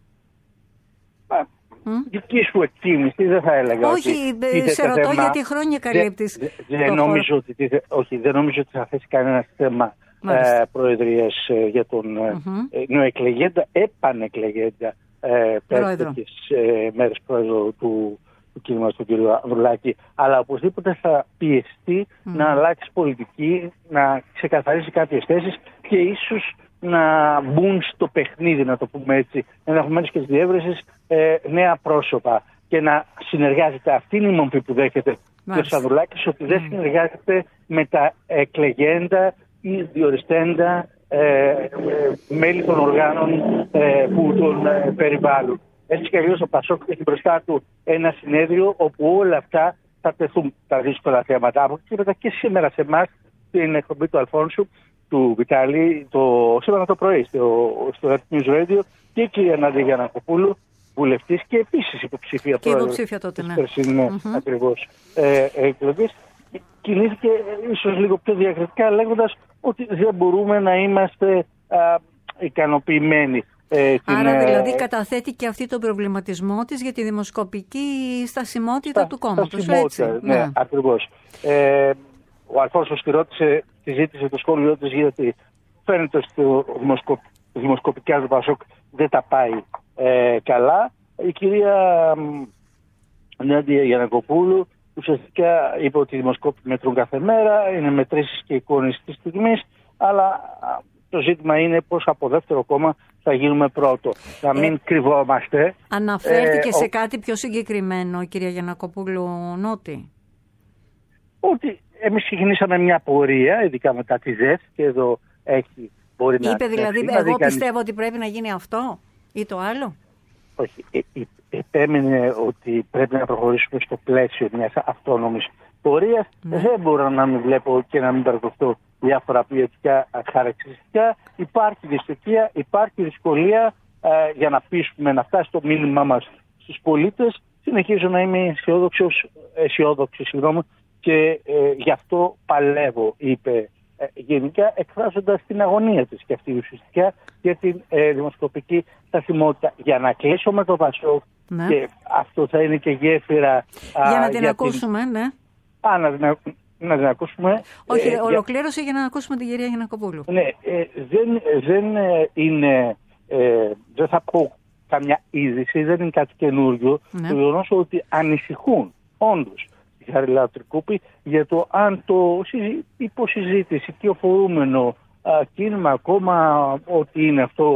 Δική σου εκτίμηση, δεν θα έλεγα. Όχι, ότι σε ρωτώ γιατί χρόνια καλύπτεις. Δεν, δεν, νομίζω ότι, όχι, δεν νομίζω ότι θα θέσει κανένα θέμα ε, προεδρίας ε, για τον mm-hmm. ε, νεοεκλεγέντα, επανεκλεγέντα ε, τέτοιες ε, μέρες πρόεδρο του, του κίνηματος, του κ. Ανδρουλάκη. Αλλά οπωσδήποτε θα πιεστεί mm. να αλλάξει πολιτική, να ξεκαθαρίσει κάποιες θέσεις και ίσως να μπουν στο παιχνίδι, να το πούμε έτσι, ενδεχομένως και στις διεύρυνσεις, ε, νέα πρόσωπα και να συνεργάζεται. Αυτή είναι η μορφή που δέχεται ο Σαδουλάκης, ότι δεν συνεργάζεται με τα εκλεγέντα ή διοριστέντα ε, ε, μέλη των οργάνων ε, που τον ε, περιβάλλουν. Έτσι και αλλιώς ο Πασόκ έχει μπροστά του ένα συνέδριο όπου όλα αυτά θα τεθούν τα δύσκολα θέματα. Από και μετά και σήμερα σε εμάς, στην εκπομπή του Αλφόνσου, του Βιτάλη, το σήμερα το πρωί στο, στο Earth News Radio, και η κυρία Νάντια Γιαννακοπούλου, βουλευτής και επίσης υποψήφια και υποψήφια τότε, ναι. Περσινές mm-hmm. ακριβώς ε, εκλογές, κινήθηκε ίσως λίγο πιο διακριτικά λέγοντας ότι δεν μπορούμε να είμαστε α, ικανοποιημένοι. Ε, Άρα την, δηλαδή ε, καταθέτει και αυτή τον προβληματισμό της για τη δημοσκοπική στασιμότητα στα, του κόμματος. Έτσι, ναι, ναι, ακριβώς. Ε, ο Αλφόνσος τη ρώτησε, τη ζήτησε το σχόλιο της, γιατί φαίνεται στο δημοσκοπ, δημοσκοπικά του Πασόκ δεν τα πάει ε, καλά. Η κυρία Νάντια Γιαννακοπούλου ουσιαστικά είπε ότι οι δημοσκόποι μετρούν κάθε μέρα, είναι μετρήσεις και εικόνες της στιγμής, αλλά το ζήτημα είναι πώς από δεύτερο κόμμα θα γίνουμε πρώτο. Να μην ε, κρυβόμαστε. Αναφέρθηκε ε, σε ο... κάτι πιο συγκεκριμένο, κυρία Γιαννακοπούλου Νότι? Ότι εμείς ξεκινήσαμε μια πορεία, ειδικά μετά τη ΔΕΘ, και εδώ έχει μπορεί Είπε να... Είπε δηλαδή, να εγώ δει πιστεύω κανείς... ότι πρέπει να γίνει αυτό ή το άλλο. Όχι, ε, ε, επέμενε ότι πρέπει να προχωρήσουμε στο πλαίσιο μιας αυτόνομης πορείας. Ναι. Δεν μπορώ να μην βλέπω και να μην παρακολουθώ διάφορα ποιοτικά χαρακτηριστικά. Υπάρχει δυστυχία, υπάρχει δυσκολία ε, για να πείσουμε να φτάσει το μήνυμά μας στους πολίτες. Συνεχίζω να είμαι αισιόδοξος, αισιόδοξη, συγγνώμη, και ε, γι' αυτό παλεύω, είπε ε, γενικά, εκφράζοντας την αγωνία της και αυτή ουσιαστικά για την ε, δημοσκοπική σταθμότητα. Για να κλείσω με το Πασόκ, ναι. Και αυτό θα είναι και γέφυρα. Για α, να την για ακούσουμε, την... ναι. Α, να την, να την ακούσουμε. Όχι, ε, ολοκλήρωσε για... για να ακούσουμε την κυρία Γιαννακοπούλου. Ναι, ε, δεν, δεν ε, είναι, ε, δεν θα πω καμιά είδηση, δεν είναι κάτι καινούριο. Ναι. Το γεγονός ότι ανησυχούν όντως η Χαριλάου Τρικούπη για το αν το υποσυζήτηση και οφορούμενο α, κίνημα, ακόμα ότι είναι αυτό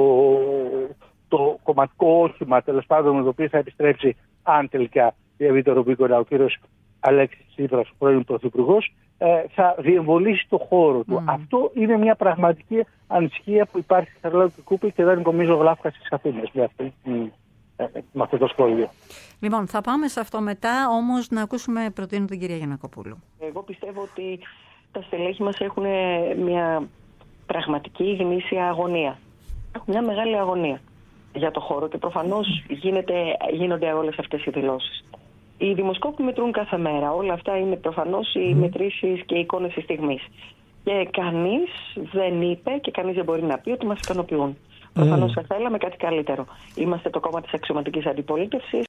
το κομματικό όχημα, τέλος πάντων, με το οποίο θα επιστρέψει, αν τελικά διαβεί το Ρουμπίκονα ο κύριος Αλέξης Τσίπρας, ο πρώην πρωθυπουργός, ε, θα διεμβολήσει το χώρο του. Mm. Αυτό είναι μια πραγματική ανησυχία που υπάρχει στη Χαριλάου Τρικούπη και δεν νομίζω γλάφκα στις Αθήνες με, με αυτό το σχόλιο. Λοιπόν, θα πάμε σε αυτό μετά, όμως να ακούσουμε προτείνω την κυρία Γιαννακοπούλου. Εγώ πιστεύω ότι τα στελέχη μας έχουν μια πραγματική γνήσια αγωνία. Έχουν μια μεγάλη αγωνία για το χώρο και προφανώς γίνεται, γίνονται όλες αυτές οι δηλώσεις. Οι δημοσκόποι μετρούν κάθε μέρα. Όλα αυτά είναι προφανώς οι μετρήσεις και οι εικόνες της στιγμής. Και κανείς δεν είπε και κανείς δεν μπορεί να πει ότι μας ικανοποιούν. Mm. Προφανώς θα θέλαμε κάτι καλύτερο. Είμαστε το κόμμα της αξιωματικής αντιπολίτευσης.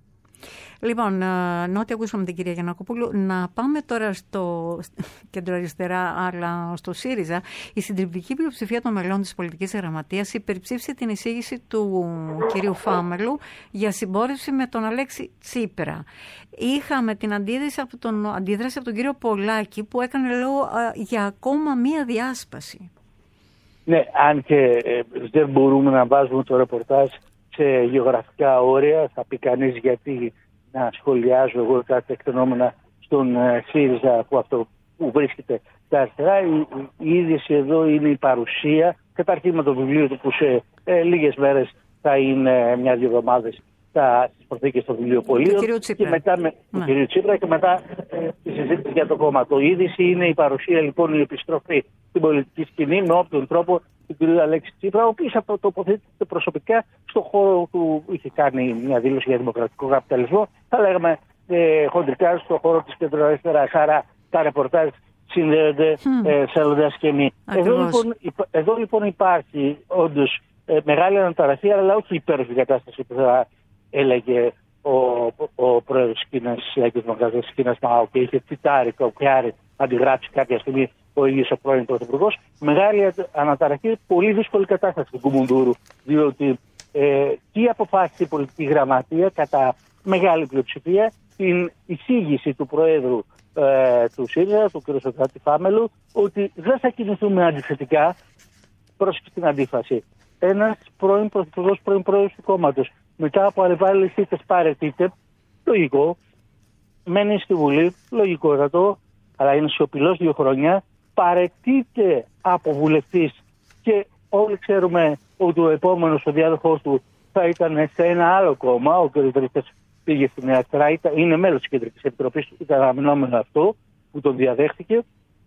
Λοιπόν, Νότι, ακούσαμε την κυρία Γιαννακοπούλου. Να πάμε τώρα στο κεντροαριστερά, αλλά στο ΣΥΡΙΖΑ. Η συντριπτική πλειοψηφία των μελών της πολιτικής γραμματείας υπερψήφισε την εισήγηση του κυρίου Φάμελου για συμπόρευση με τον Αλέξη Τσίπρα. Είχαμε την αντίδραση από τον, αντίδραση από τον κύριο Πολάκη, που έκανε λόγο για ακόμα μία διάσπαση. Ναι, αν και ε, δεν μπορούμε να βάζουμε το ρεπορτάζ σε γεωγραφικά όρια, θα πει κανείς γιατί να σχολιάζω εγώ κάτι εκτενόμενα στον ε, ΣΥΡΙΖΑ που, αυτό, που βρίσκεται στα αριστερά. Η, η είδηση εδώ είναι η παρουσία, καταρχήν με το βιβλίο του που σε ε, λίγες μέρες θα είναι μια-δύο εβδομάδες στις προθήκες των βιβλιοπωλείων, και μετά με ναι. του κ. Τσίπρα και μετά ε, τη συζήτηση για το κόμμα. Το είδηση είναι η παρουσία, λοιπόν, η επιστροφή στην πολιτική σκηνή με όποιον τρόπο του κ. Αλέξη Τσίπρα, ο οποίος τοποθετείται προσωπικά στον χώρο του, είχε κάνει μια δήλωση για δημοκρατικό καπιταλισμό, θα λέγαμε ε, χοντρικά στον χώρο της κεντροαριστεράς. Άρα τα ρεπορτάζ συνδέονται mm. ε, θέλοντας και μη. Εδώ λοιπόν, εδώ λοιπόν υπάρχει όντως ε, μεγάλη αναταραχή, αλλά όχι υπέροχη κατάσταση που θα έλεγε ο, ο πρόεδρος της Κίνας, της Δημοκρατίας της Κίνας, Μαό, και είχε τσιτάρει, κοπιάρει, αντιγράψει κάποια στιγμή ο ίδιος ο πρώην πρωθυπουργός. Μεγάλη αναταραχή, πολύ δύσκολη κατάσταση του Κουμουντούρου, διότι ε, τι αποφάσισε η πολιτική γραμματεία κατά μεγάλη πλειοψηφία την εισήγηση του Προέδρου ε, του ΣΥΡΙΖΑ, του κ. Σωτράτη Φάμελου, ότι δεν θα κινηθούμε αντιθετικά προς την αντίφαση. Ένας πρώην πρωθυπουργός, πρώην πρόεδρος του κόμματος, μετά από αλλεπάλληλες θήτες παραιτείται, λογικό, μένει στη Βουλή, λογικότατο, αλλά είναι σιωπηλός δύο χρόνια, παραιτείται από βουλευτής και όλοι ξέρουμε ότι ο επόμενος, ο διάδοχος του, θα ήταν σε ένα άλλο κόμμα. Ο κ. Τρίτας πήγε στην Αριστερά, είναι μέλος της Κεντρικής Επιτροπής, ήταν αναμενόμενο αυτό που τον διαδέχτηκε,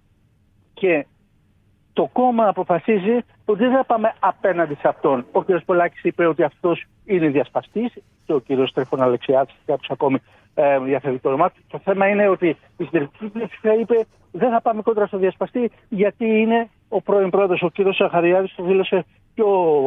και το κόμμα αποφασίζει ότι δεν θα πάμε απέναντι σε αυτόν. Ο κ. Πολάκης είπε ότι αυτός είναι διασπαστής, και ο κ. Στέφων Αλεξιάδης και κάποιος ακόμη ε, διαφεύγει το όνομά του. Το θέμα είναι ότι η συντηρητική πλειοψηφία είπε δεν θα πάμε κόντρα στο διασπαστή, γιατί είναι ο πρώην πρόεδρος, ο κ. Σαχαριάδης, το δήλωσε πιο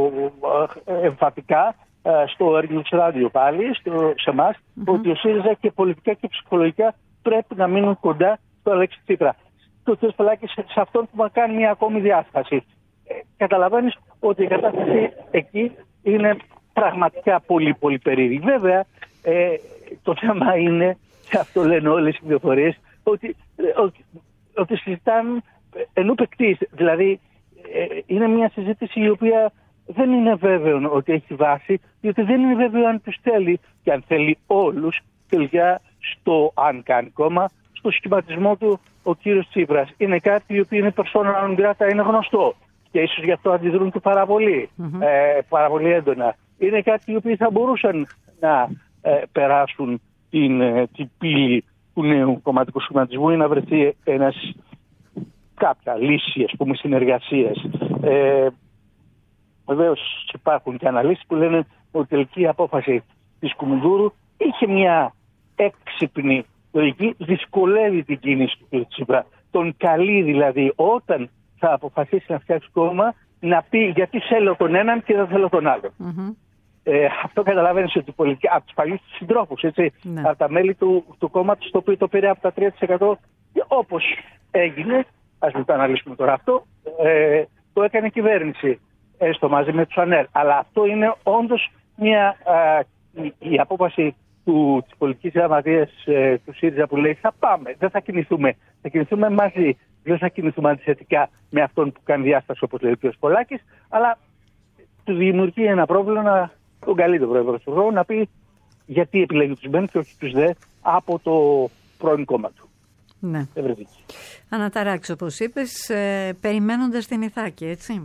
ε, εμφατικά ε, στο News Radio πάλι, στο, σε εμάς, mm-hmm. ότι ο ΣΥΡΙΖΑ και πολιτικά και ψυχολογικά πρέπει να μείνουν κοντά στο Αλέξη Τσίπρα. Και ο κ. Πολάκης σε αυτόν που θα κάνει μια ακόμη διάσταση. Ε, καταλαβαίνεις ότι η κατάσταση εκεί είναι πραγματικά πολύ πολύ περίεργη. Βέβαια, ε, το θέμα είναι, και αυτό λένε όλες οι πληροφορίες, ότι, ότι, ότι συζητάνε ενώ παικτής. Δηλαδή, ε, είναι μια συζήτηση η οποία δεν είναι βέβαιο ότι έχει βάση, διότι δεν είναι βέβαιο αν τους θέλει και αν θέλει όλους τελικά στο, αν κάνει κόμμα, στο σχηματισμό του ο κύριος Τσίπρας. Είναι κάτι το οποίο είναι persona non grata, είναι γνωστό και ίσως γι' αυτό αντιδρούν και πάρα πολύ, mm-hmm. ε, πάρα πολύ έντονα. Είναι κάτι το οποίο θα μπορούσαν να ε, περάσουν την, ε, την πύλη του νέου κομματικού σχηματισμού ή να βρεθεί ένας, κάποια λύση, ας πούμε, συνεργασίας. Ε, Βεβαίως υπάρχουν και αναλύσεις που λένε ότι η τελική απόφαση της Κουμουνδούρου είχε μια έξυπνη λογική, δυσκολεύει την κίνηση του Τσίπρα. Τον καλεί δηλαδή όταν θα αποφασίσει να φτιάξει κόμμα να πει γιατί θέλω τον έναν και δεν θέλω τον άλλο. Mm-hmm. Ε, αυτό καταλαβαίνεις ότι πολιτική, από τους παλιούς συντρόφους, έτσι, ναι. από τα μέλη του, του κόμματος το οποίο το πήρε από τα τρία τοις εκατό όπως έγινε, ας μην το αναλύσουμε τώρα αυτό, ε, το έκανε η κυβέρνηση. Έστω μαζί με τους ΑΝΕΛ. Αλλά αυτό είναι όντως μια, α, η, η απόφαση του, της πολιτικής γραμματείας ε, του ΣΥΡΙΖΑ που λέει θα πάμε, δεν θα κινηθούμε, θα κινηθούμε μαζί, δεν θα κινηθούμε αντιθετικά με αυτόν που κάνει διάσταση όπως λέει ο κ. Πολάκης, αλλά του δημιουργεί ένα πρόβλημα να τον καλεί τον πρόεδρο του Πρωθυπουργού να πει γιατί επιλέγει τους μεν και όχι τους δε από το πρώην κόμμα του. Ναι. Αναταράξει όπως είπες, ε, περιμένοντας την Ιθάκη, έτσι.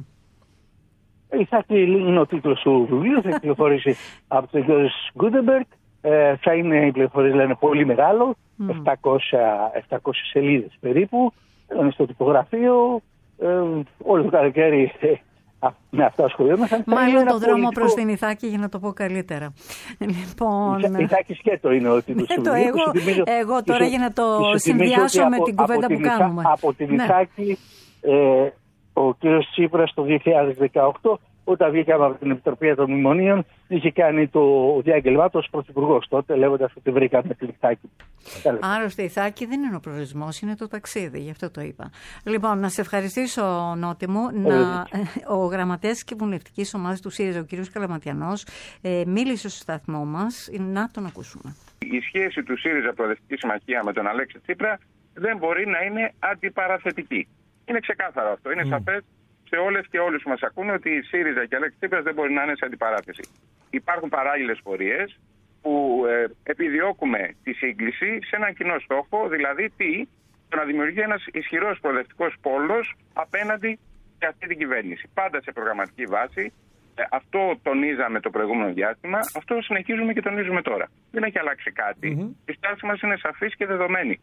Η Ιθάκη είναι ο τίτλος του βιβλίου, θα κυκλοφορήσει από τον κ. Γκούντεμπεργκ. Ε, θα είναι, οι πληροφορίες λένε, πολύ μεγάλο, mm. επτακόσιες σελίδες περίπου. Είναι στο τυπογραφείο, ε, όλο το καλοκαίρι ε, με αυτά ασχολιόμαστε. Μάλλον το δρόμο πολιτικό... προς την Ιθάκη, για να το πω καλύτερα. Λοιπόν... Η Ιθάκη σκέτο είναι ο τίτλος του βιβλίου. Εγώ, θυμίζω, εγώ τώρα ίσο, για να το συνδυάσω με από, την κουβέντα που κάνουμε. Από την ναι. Ιθάκη... Ε, ο κ. Τσίπρας το δύο χιλιάδες δεκαοκτώ, όταν βγήκαμε από την Επιτροπή των Μνημονίων, είχε κάνει το διάγγελμά του ως πρωθυπουργός τότε, λέγοντας ότι βρήκαμε την Ιθάκη. Άρρωστη, η Ιθάκη δεν είναι ο προορισμός, είναι το ταξίδι, γι' αυτό το είπα. Λοιπόν, να σε ευχαριστήσω, Νότι μου. Να... Ο γραμματέας και βουλευτικής ομάδας του ΣΥΡΙΖΑ, ο κ. Καλαματιανός, ε, μίλησε στο σταθμό μας. Να τον ακούσουμε. Η σχέση του ΣΥΡΙΖΑ Προοδευτική Συμμαχία με τον Αλέξη Τσίπρα δεν μπορεί να είναι αντιπαραθετική. Είναι ξεκάθαρο αυτό. Είναι mm. σαφές σε όλες και όλους που μας ακούνε ότι η ΣΥΡΙΖΑ και ο Αλέξης Τσίπρας δεν μπορεί να είναι σε αντιπαράθεση. Υπάρχουν παράλληλες πορείες που ε, επιδιώκουμε τη σύγκληση σε έναν κοινό στόχο, δηλαδή τι, το να δημιουργεί ένας ισχυρός προοδευτικός πόλος απέναντι σε αυτή την κυβέρνηση. Πάντα σε προγραμματική βάση. Ε, αυτό τονίζαμε το προηγούμενο διάστημα, αυτό συνεχίζουμε και τονίζουμε τώρα. Δεν έχει αλλάξει κάτι. Mm-hmm. Η στάση μας είναι σαφής και δεδομένη.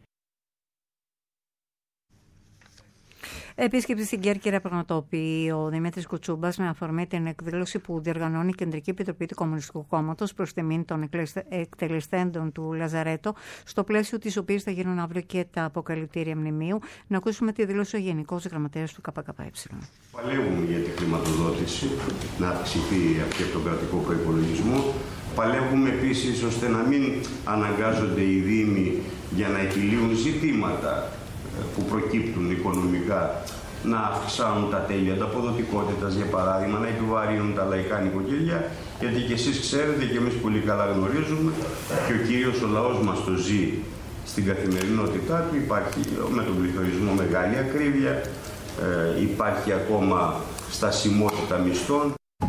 Επίσκεψη στην Κέρκυρα πραγματοποιεί ο Δημήτρης Κουτσούμπας με αφορμή την εκδήλωση που διοργανώνει η Κεντρική Επιτροπή του Κομμουνιστικού Κόμματος προς τιμήν των εκτελεστέντων του Λαζαρέτο, στο πλαίσιο της οποίας θα γίνουν αύριο και τα αποκαλυπτήρια μνημείου. Να ακούσουμε τη δήλωση ο Γενικός Γραμματέας του ΚΚΕ. Παλεύουμε για τη χρηματοδότηση, να αυξηθεί αυτή από τον κρατικό προϋπολογισμό. Παλεύουμε επίσης ώστε να μην αναγκάζονται οι Δήμοι για να επιλύουν ζητήματα που προκύπτουν οικονομικά, να αυξάνουν τα τέλη ανταποδοτικότητας, για παράδειγμα, να επιβαρύνουν τα λαϊκά νοικοκυριά, γιατί και εσείς ξέρετε και εμείς πολύ καλά γνωρίζουμε και ο κύριος ο λαός μας το ζει στην καθημερινότητά του. Υπάρχει με τον πληθωρισμό μεγάλη ακρίβεια, ε, υπάρχει ακόμα στασιμότητα μισθών.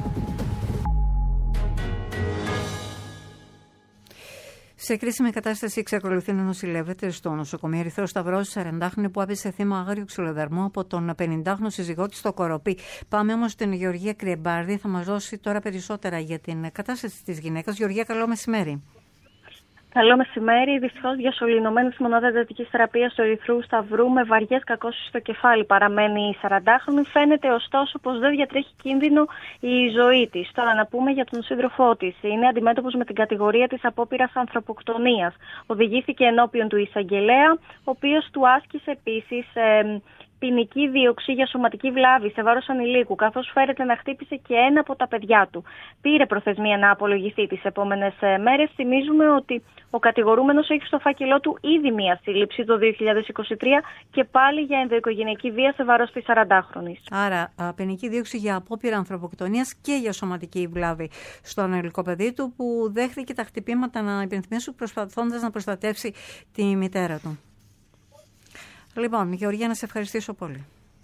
Σε κρίσιμη κατάσταση εξακολουθεί να νοσηλεύεται στο νοσοκομείο Ερυθρός Σταυρός σαραντάχρονη που έπεσε θύμα άγριου ξυλοδαρμού από τον πενηντάχρονο σύζυγό στο Κοροπή. Πάμε όμως στην Γεωργία Κρυεμπάρδη, θα μας δώσει τώρα περισσότερα για την κατάσταση της γυναίκας. Γεωργία, καλό μεσημέρι. Καλό μεσημέρι. Δυστυχώς διασωληνωμένη στη μονάδα εντατικής θεραπείας του Ερυθρού Σταυρού με βαριές κακώσεις στο κεφάλι παραμένει η σαραντάχρονη. Φαίνεται ωστόσο πως δεν διατρέχει κίνδυνο η ζωή της. Τώρα να πούμε για τον σύντροφό της. Είναι αντιμέτωπος με την κατηγορία της απόπειρας ανθρωποκτονίας. Οδηγήθηκε ενώπιον του εισαγγελέα, ο οποίος του άσκησε επίσης ε, ποινική δίωξη για σωματική βλάβη σε βάρος ανηλίκου, καθώς φέρεται να χτύπησε και ένα από τα παιδιά του. Πήρε προθεσμία να απολογηθεί τις επόμενες μέρες. Θυμίζουμε ότι ο κατηγορούμενος έχει στο φάκελό του ήδη μία σύλληψη το δύο χιλιάδες είκοσι τρία και πάλι για ενδοοικογενειακή βία σε βάρος της σαραντάχρονης. Άρα, ποινική δίωξη για απόπειρα ανθρωποκτονίας και για σωματική βλάβη στο ανηλικό παιδί του, που δέχθηκε τα χτυπήματα, να υπενθυμίσω, προσπαθώντας να προστατεύσει τη μητέρα του. Λοιπόν, Γεωργία, να σε ευχαριστήσω πολύ.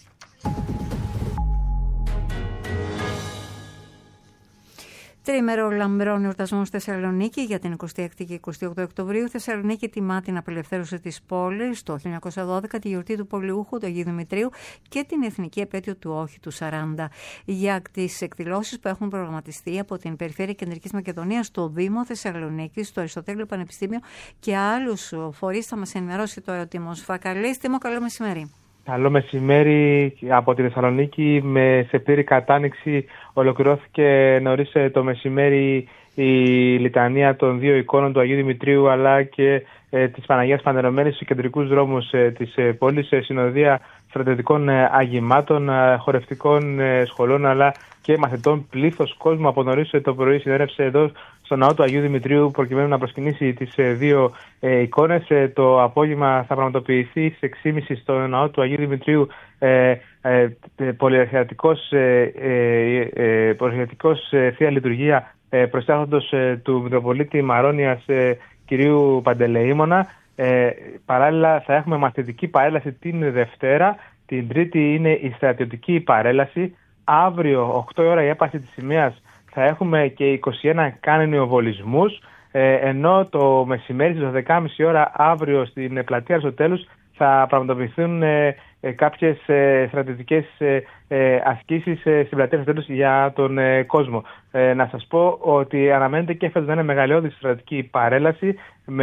Τρίμερο λαμπρών εορτασμών στη Θεσσαλονίκη για την εικοστή έκτη και εικοστή όγδοη Οκτωβρίου. Θεσσαλονίκη τιμά την απελευθέρωση της πόλης το χίλια εννιακόσια δώδεκα, τη γιορτή του Πολιούχου, του Αγίου Δημητρίου και την εθνική επέτειο του Όχι του σαράντα. Για τις εκδηλώσεις που έχουν προγραμματιστεί από την Περιφέρεια Κεντρικής Μακεδονίας, στο Δήμο Θεσσαλονίκης, στο Αριστοτέλειο Πανεπιστήμιο και άλλους φορείς, θα μας ενημερώσει το Τίμος Φακαλής. Τίμο, καλό μεσημέρι. Καλό μεσημέρι από τη Θεσσαλονίκη. Με σε πλήρη κατάνοιξη ολοκληρώθηκε νωρίς το μεσημέρι η λιτανία των δύο εικόνων του Αγίου Δημητρίου αλλά και ε, της Παναγίας Πανερωμένης στους κεντρικούς δρόμους ε, της ε, πόλης, σε συνοδεία στρατιωτικών ε, αγημάτων, ε, χορευτικών ε, σχολών αλλά και μαθητών. Πλήθος κόσμου από νωρίς το πρωί συνέρευσε εδώ στο ναό του Αγίου Δημητρίου προκειμένου να προσκυνήσει τις ε, δύο ε, εικόνες. Ε, το απόγευμα θα πραγματοποιηθεί στις έξι και μισή στο ναό του Αγίου Δημητρίου ε, ε, πολυαρχιατικός ε, ε, ε, ε, θεία λειτουργία ε, προστάχοντος ε, του Μητροπολίτη Μαρώνιας ε, κυρίου Παντελεήμονα. Ε, παράλληλα θα έχουμε μαθητική παρέλαση την Δευτέρα. Την Τρίτη είναι η στρατιωτική παρέλαση. Αύριο, οκτώ η ώρα, η έπαρση της σημαίας, θα έχουμε και είκοσι ένα κάνενιοβολισμούς, ε, ενώ το μεσημέρι στις δώδεκα και μισή ώρα αύριο στην πλατεία Αριστοτέλους θα πραγματοποιηθούν ε, ε, κάποιες ε, στρατιωτικές ε, ε, ασκήσεις ε, στην πλατεία Αριστοτέλους για τον ε, κόσμο. Ε, να σας πω ότι αναμένεται και φέτος να είναι μεγαλειώδη στρατιωτική παρέλαση,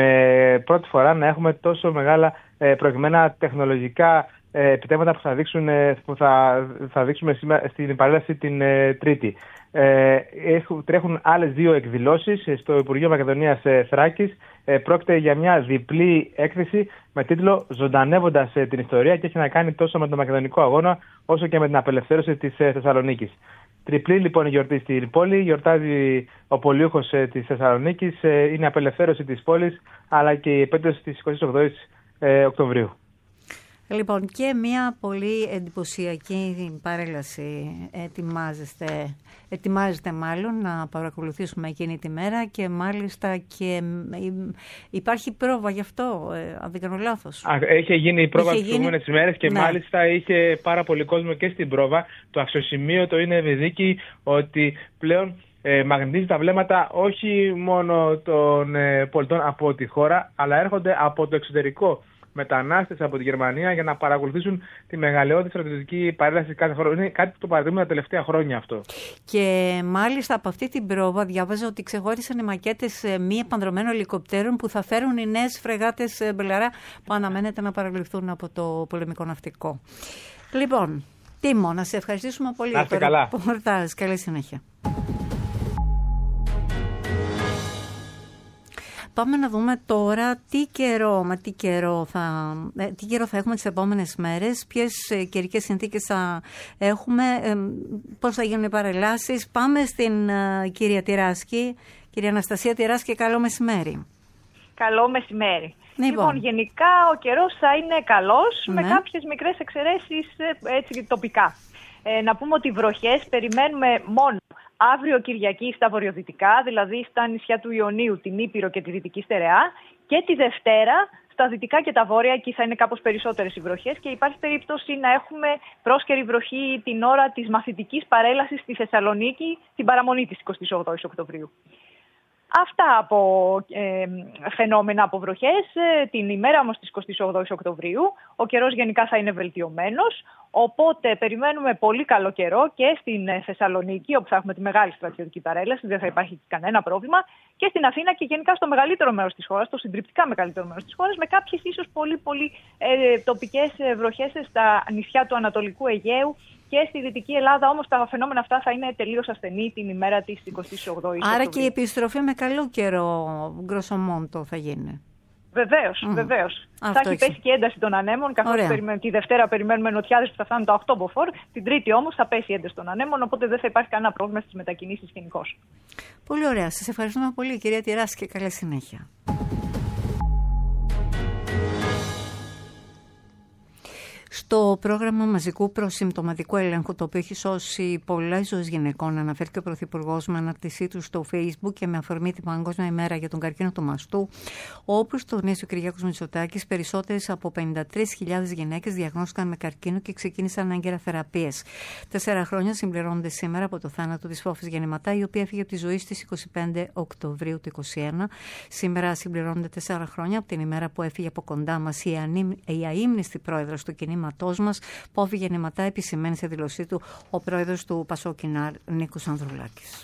με πρώτη φορά να έχουμε τόσο μεγάλα ε, προηγμένα τεχνολογικά ε, επιτεύγματα που θα, δείξουν, ε, που θα, θα δείξουμε σήμερα στην παρέλαση την ε, Τρίτη. Ε, έχουν, τρέχουν άλλες δύο εκδηλώσεις στο Υπουργείο Μακεδονίας ε, Θράκης. Ε, πρόκειται για μια διπλή έκθεση με τίτλο «Ζωντανεύοντας ε, την ιστορία» και έχει να κάνει τόσο με τον μακεδονικό αγώνα όσο και με την απελευθέρωση της ε, Θεσσαλονίκης. Τριπλή λοιπόν η γιορτή στην πόλη, γιορτάζει ο Πολιούχος ε, της Θεσσαλονίκης, ε, είναι η απελευθέρωση της πόλης αλλά και η επέτειος της εικοστής ογδόης ε, Οκτωβρίου. Λοιπόν, και μια πολύ εντυπωσιακή παρέλαση ετοιμάζεστε, ετοιμάζεστε μάλλον να παρακολουθήσουμε εκείνη τη μέρα και μάλιστα και υπάρχει πρόβα γι' αυτό, αν δεν κάνω λάθος. Έχει γίνει η πρόβα τις προηγούμενες μέρες και ναι, μάλιστα είχε πάρα πολύ κόσμο και στην πρόβα. Το αξιοσημείωτο είναι, Ευηδίκη, ότι πλέον ε, μαγνητίζει τα βλέμματα όχι μόνο των ε, πολιτών από τη χώρα, αλλά έρχονται από το εξωτερικό μετανάστες από τη Γερμανία για να παρακολουθήσουν τη μεγαλειώδη στρατιωτική παρέλαση κάθε χρόνο. Είναι κάτι που το παραδείγμα τα τελευταία χρόνια αυτό. Και μάλιστα από αυτή την πρόβα διάβαζα ότι ξεχώρισαν οι μακέτες μη επανδρομένων ελικοπτέρων που θα φέρουν οι νέες φρεγάτες Μπελαρά που αναμένεται να παραλυφθούν από το πολεμικό ναυτικό. Λοιπόν, Τίμο, να σε ευχαριστήσουμε πολύ για το ρεπορτάζ. Καλή συνέχεια. Πάμε να δούμε τώρα τι καιρό, μα τι καιρό θα, τι καιρό θα έχουμε τις επόμενες μέρες, ποιες καιρικές συνθήκες θα έχουμε, πώς θα γίνουν οι παρελάσεις. Πάμε στην uh, κυρία Τυράσκη. Κυρία Αναστασία Τυράσκη, καλό μεσημέρι. Καλό μεσημέρι. Λοιπόν, λοιπόν γενικά ο καιρός θα είναι καλός, ναι, με κάποιες μικρές εξαιρέσεις έτσι, τοπικά. Ε, να πούμε ότι βροχές περιμένουμε μόνο αύριο Κυριακή στα βορειοδυτικά, δηλαδή στα νησιά του Ιωνίου, την Ήπειρο και τη Δυτική Στερεά, και τη Δευτέρα στα δυτικά και τα βόρεια, εκεί θα είναι κάπως περισσότερες οι βροχές και υπάρχει περίπτωση να έχουμε πρόσκαιρη βροχή την ώρα της μαθητικής παρέλασης στη Θεσσαλονίκη, την παραμονή της εικοστής όγδοης Οκτωβρίου. Αυτά από ε, φαινόμενα από βροχές. Την ημέρα όμως της εικοστής όγδοης Οκτωβρίου ο καιρός γενικά θα είναι βελτιωμένος, οπότε περιμένουμε πολύ καλό καιρό και στην Θεσσαλονίκη, όπου θα έχουμε τη μεγάλη στρατιωτική παρέλαση, δεν θα υπάρχει κανένα πρόβλημα, και στην Αθήνα και γενικά στο μεγαλύτερο μέρος της χώρας, το συντριπτικά μεγαλύτερο μέρος της χώρας, με κάποιες ίσως πολύ πολύ ε, τοπικές βροχές στα νησιά του Ανατολικού Αιγαίου. Και στη Δυτική Ελλάδα όμως τα φαινόμενα αυτά θα είναι τελείως ασθενή την ημέρα της εικοστής όγδοης. Άρα και η επιστροφή με καλό καιρό γκροσομόντο θα γίνει. Βεβαίως, mm. βεβαίως. Θα έχει πέσει και ένταση των ανέμων, καθώς περιμένουμε, τη Δευτέρα περιμένουμε νοτιάδες που θα φτάνουν τα οκτώ μποφόρ, την Τρίτη όμως θα πέσει η ένταση των ανέμων, οπότε δεν θα υπάρχει κανένα πρόβλημα στις μετακινήσεις γενικώς. Πολύ ωραία. Σας ευχαριστούμε πολύ, κυρία Τυράση, και καλή συνέχεια. Στο πρόγραμμα μαζικού προσυμπτωματικού ελέγχου, το οποίο έχει σώσει πολλές ζωές γυναικών, αναφέρθηκε ο Πρωθυπουργός με ανάρτησή του στο Facebook και με αφορμή την Παγκόσμια ημέρα για τον καρκίνο του μαστού, όπως τονίζει ο Κυριάκος Μητσοτάκης, περισσότερες από πενήντα τρεις χιλιάδες γυναίκες διαγνώστηκαν με καρκίνο και ξεκίνησαν έγκαιρα θεραπείες. Τέσσερα χρόνια συμπληρώνονται σήμερα από το θάνατο της Φόφης Γεννηματά, η οποία έφυγε από τη ζωή στις είκοσι πέντε Οκτωβρίου του είκοσι ένα. Σήμερα συμπληρώνονται τέσσερα χρόνια από την ημέρα που έφυγε από κοντά μας η, ανήμ... η αείμνηστη πρόεδρος του κινήματος μας, Πόφη Γεννηματά, επισημαίνει σε δήλωσή του ο πρόεδρος του Πασόκιναρ, Νίκος Ανδρουλάκης.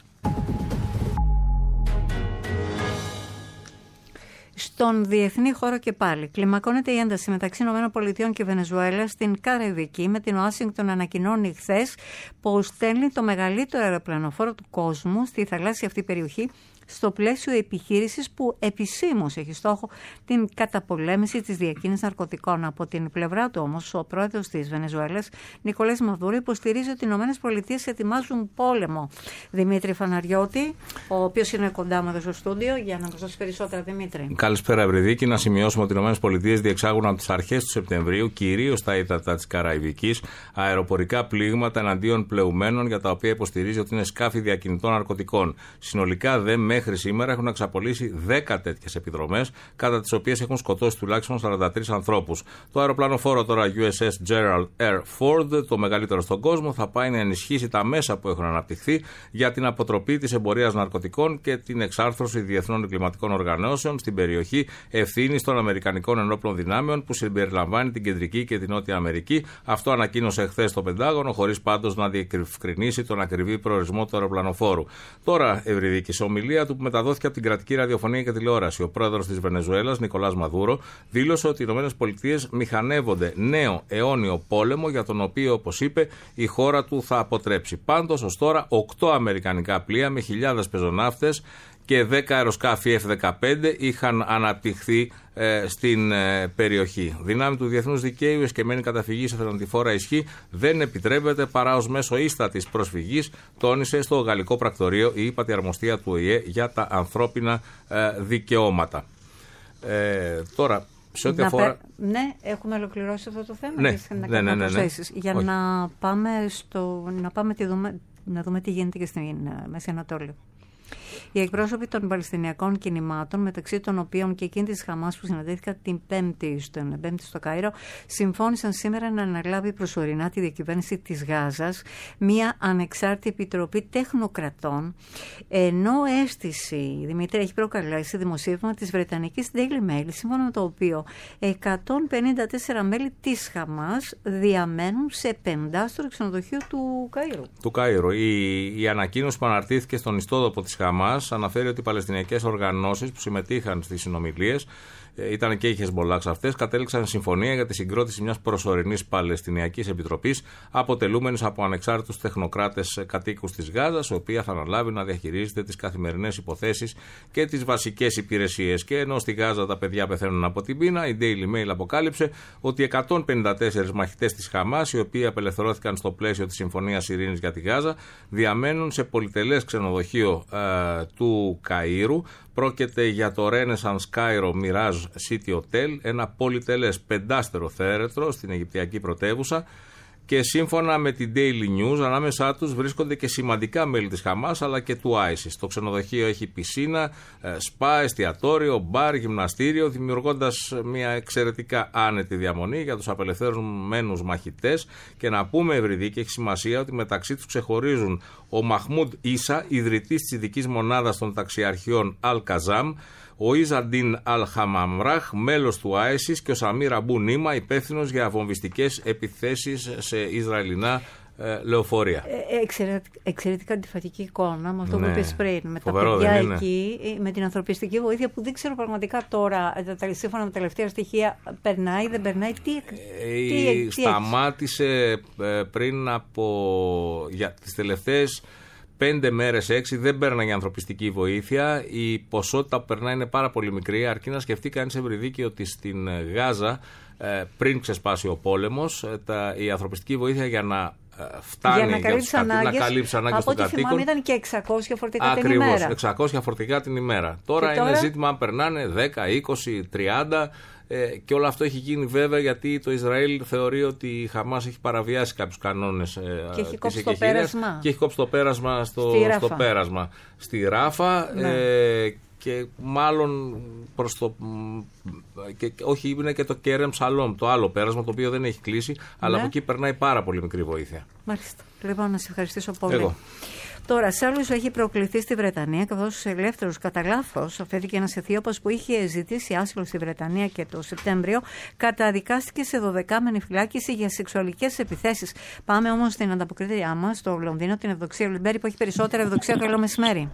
Στον διεθνή χώρο και πάλι κλιμακώνεται η ένταση μεταξύ ΗΠΑ και Βενεζουέλας στην Καραϊβική, με την Ουάσιγκτον να ανακοινώνει χθες πως στέλνει το μεγαλύτερο αεροπλανοφόρο του κόσμου στη θαλάσσια αυτή περιοχή, στο πλαίσιο επιχείρησης που επισήμως έχει στόχο την καταπολέμηση της διακίνησης ναρκωτικών. Από την πλευρά του όμως, ο πρόεδρος της Βενεζουέλας, Νικολές Μαδούρο, υποστηρίζει ότι οι ΗΠΑ ετοιμάζουν πόλεμο. Δημήτρη Φαναριώτη, ο οποίος είναι κοντά μου εδώ στο στούντιο, για να μας δώσει περισσότερα. Δημήτρη. Καλησπέρα, Ευρυδίκη. Να σημειώσουμε ότι οι ΗΠΑ διεξάγουν από τις αρχές του Σεπτεμβρίου, κυρίως στα ύδατα της Καραϊβικής, αεροπορικά πλήγματα εναντίον πλεουμένων, για τα οποία υποστηρίζει ότι είναι σκάφη διακινητών ναρκωτικών. Συνολικά δε μέχρι σήμερα έχουν εξαπολύσει δέκα τέτοιες επιδρομές, κατά τις οποίες έχουν σκοτώσει τουλάχιστον σαράντα τρεις ανθρώπους. Το αεροπλανοφόρο τώρα γιου ες ες Gerald R. Ford, το μεγαλύτερο στον κόσμο, θα πάει να ενισχύσει τα μέσα που έχουν αναπτυχθεί για την αποτροπή της εμπορίας ναρκωτικών και την εξάρθρωση διεθνών εγκληματικών οργανώσεων στην περιοχή ευθύνης των Αμερικανικών Ενόπλων Δυνάμεων, που συμπεριλαμβάνει την Κεντρική και την Νότια Αμερική. Αυτό ανακοίνωσε χθες το Πεντάγωνο, χωρίς πάντως να διευκρινίσει τον ακριβή προορισμό του αεροπλανοφόρου. Τώρα, Ευρυδίκη, σε ομιλία του που μεταδόθηκε από την κρατική ραδιοφωνία και τηλεόραση, ο πρόεδρος της Βενεζουέλας, Νικολάς Μαδούρο, δήλωσε ότι οι ΗΠΑ μηχανεύονται νέο αιώνιο πόλεμο, για τον οποίο, όπως είπε, η χώρα του θα αποτρέψει. Πάντως, ως τώρα, οκτώ αμερικανικά πλοία με χιλιάδες πεζοναύτες και δέκα αεροσκάφη εφ δεκαπέντε είχαν αναπτυχθεί ε, στην ε, περιοχή. Δυνάμει του διεθνούς δικαίου, η εσκεμμένη καταφυγή σε θανατηφόρα ισχύ δεν επιτρέπεται παρά ως μέσο ίστατης προσφυγής, τόνισε στο γαλλικό πρακτορείο η ύπατη αρμοστία του Ο Η Ε για τα ανθρώπινα ε, δικαιώματα. Ε, τώρα, σε ό,τι να αφορά... πε... Ναι, έχουμε ολοκληρώσει αυτό το θέμα. Ναι, να ναι, ναι, ναι, ναι. Για Όχι. να πάμε, στο... να, πάμε τη δούμε... να δούμε τι γίνεται και στην Μέση Ανατόλη. Οι εκπρόσωποι των Παλαιστινιακών κινημάτων, μεταξύ των οποίων και εκείνη της Χαμάς που συναντήθηκαν την Πέμπτη στο, Πέμπτη στο Κάιρο, συμφώνησαν σήμερα να αναλάβει προσωρινά τη διακυβέρνηση της Γάζας μια ανεξάρτητη επιτροπή τεχνοκρατών, ενώ αίσθηση, Δημήτρη, έχει προκαλέσει δημοσίευμα της Βρετανικής Daily Mail, σύμφωνα με το οποίο εκατόν πενήντα τέσσερα μέλη της Χαμάς διαμένουν σε πεντάστορο ξενοδοχείο του Κάιρου. Του Κάιρο. Η, η ανακοίνωση που αναρτήθηκε στον ιστότοπο της Χαμάς αναφέρει ότι οι παλαιστινιακές οργανώσεις που συμμετείχαν στις συνομιλίες, ήταν και οι Χεσμολάχ αυτές, κατέληξαν συμφωνία για τη συγκρότηση μιας προσωρινής Παλαιστινιακής Επιτροπής, αποτελούμενης από ανεξάρτητους τεχνοκράτες κατοίκους της Γάζας, η οποία θα αναλάβει να διαχειρίζεται τις καθημερινές υποθέσεις και τις βασικές υπηρεσίες. Και ενώ στη Γάζα τα παιδιά πεθαίνουν από την πείνα, η Daily Mail αποκάλυψε ότι εκατόν πενήντα τέσσερις μαχητές της Χαμάς, οι οποίοι απελευθερώθηκαν στο πλαίσιο της Συμφωνίας Ειρήνης για τη Γάζα, διαμένουν σε πολυτελές ξενοδοχείο ε, του Καΐρου. Πρόκειται για το Renaissance Cairo Mirage City Hotel, ένα πολυτελές πεντάστερο θέρετρο στην Αιγυπτιακή πρωτεύουσα, και σύμφωνα με την Daily News ανάμεσά τους βρίσκονται και σημαντικά μέλη της Χαμάς αλλά και του άισις. Το ξενοδοχείο έχει πισίνα, σπα, εστιατόριο, μπαρ, γυμναστήριο, δημιουργώντας μια εξαιρετικά άνετη διαμονή για τους απελευθερωμένους μαχητές. Και να πούμε, Ευρυδίκη, έχει σημασία ότι μεταξύ τους ξεχωρίζουν ο Μαχμούντ Ίσα, ιδρυτής της ειδικής μονάδας των ταξιαρχιών Αλ-Καζάμ, ο Ιζαντίν Αλ-Χαμαμράχ, μέλος του άισις, και ο Σαμίρ Αμπού Νίμα, υπεύθυνος για βομβιστικές επιθέσεις σε Ισραηλινά ε, λεωφορεία. Ε, εξαιρετικά, εξαιρετικά αντιφατική εικόνα με αυτό, ναι, που είπες πριν. Με φοβερό, τα παιδιά εκεί, με την ανθρωπιστική βοήθεια που δεν ξέρω πραγματικά τώρα, σύμφωνα με τα τελευταία στοιχεία, περνάει, δεν περνάει. Τι, ε, τι, τι σταμάτησε ε, πριν από για τις τελευταίες πέντε μέρες, έξι δεν παίρναγε ανθρωπιστική βοήθεια. Η ποσότητα που περνάει είναι πάρα πολύ μικρή. Αρκεί να σκεφτεί κανείς, Ευρυδίκη, ότι στην Γάζα, πριν ξεσπάσει ο πόλεμος, η ανθρωπιστική βοήθεια για να φτάνει για να καλύψει ανάγκες, ανάγκες των κατοίκων ήταν και εξακόσια φορτικά ακριβώς, την ημέρα. εξακόσια φορτικά την ημέρα. Τώρα, τώρα είναι ζήτημα αν περνάνε δέκα, είκοσι, τριάντα. Ε, και όλο αυτό έχει γίνει βέβαια γιατί το Ισραήλ θεωρεί ότι η Χαμάς έχει παραβιάσει κάποιους κανόνες ε, και έχει κόψει το πέρασμα. Και έχει κόψει το πέρασμα στο, στο πέρασμα στη Ράφα. Ναι. Ε, και μάλλον προς το. Και, όχι, είναι και το Κέρεμ Σαλόμ, το άλλο πέρασμα, το οποίο δεν έχει κλείσει, ναι. αλλά από εκεί περνάει πάρα πολύ μικρή βοήθεια. Μάλιστα. Λοιπόν, να σε ευχαριστήσω πολύ. Εγώ. Τώρα, σε άλλους έχει προκληθεί στη Βρετανία, καθώς ελεύθερος κατά λάθος αφέθηκε ένας Αιθίωπας που είχε ζητήσει άσυλο στη Βρετανία και το Σεπτέμβριο, καταδικάστηκε σε δωδεκάμενη φυλάκιση για σεξουαλικές επιθέσεις. Πάμε όμως στην ανταποκρίτριά μας, στο Λονδίνο, την Ευδοξία Λιμπέρη, που έχει περισσότερα. Ευδοξία, καλό μεσημέρι.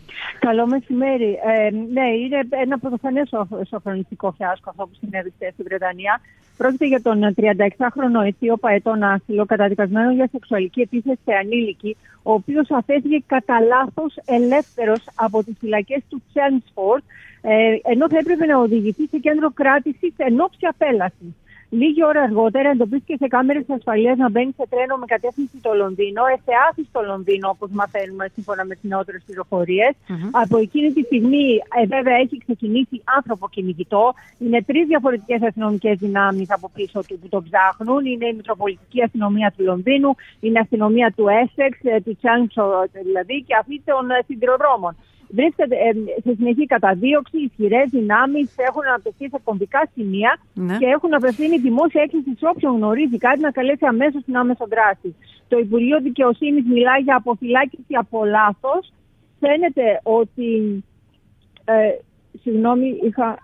Καλό μεσημέρι. Ε, ναι, είναι ένα πρωτοφανές σοφρονιστικό φιάσκο αυτό που συνέβη στη Βρετανία. Πρόκειται για τον τριανταεξάχρονο Αιθίωπα ετών άσυλο, καταδικασμένο για σεξουαλική επίθεση σε ανήλικη, ο οποίος αφέθηκε κατά λάθος ελεύθερος από τις φυλακές του Chelmsford, ε, ενώ θα έπρεπε να οδηγηθεί σε κέντρο κράτησης εν ώψη απέλασης. Λίγη ώρα αργότερα εντοπίστηκε σε κάμερες ασφαλείας να μπαίνει σε τρένο με κατεύθυνση στο Λονδίνο, εθεάθη στο Λονδίνο, όπως μαθαίνουμε σύμφωνα με τις νεότερες πληροφορίες. Mm-hmm. Από εκείνη τη στιγμή, ε, βέβαια, έχει ξεκινήσει άνθρωπο κυνηγητό. Είναι τρεις διαφορετικές αστυνομικές δυνάμεις από πίσω του που τον ψάχνουν. Είναι η Μητροπολιτική Αστυνομία του Λονδίνου, είναι η αστυνομία του Έσσεξ, του Chelmsford δηλαδή, και αυτή των ε, σιδηροδρόμων. Βρίσκεται ε, σε συνεχή καταδίωξη, ισχυρές δυνάμεις έχουν αναπτυχθεί σε κομβικά σημεία, ναι. και έχουν απευθύνει δημόσια έκκληση σε όποιον γνωρίζει κάτι να καλέσει αμέσως την άμεσο δράση. Το Υπουργείο Δικαιοσύνης μιλάει για αποφυλάκηση από λάθος. Φαίνεται ότι. Ε, συγγνώμη, είχα.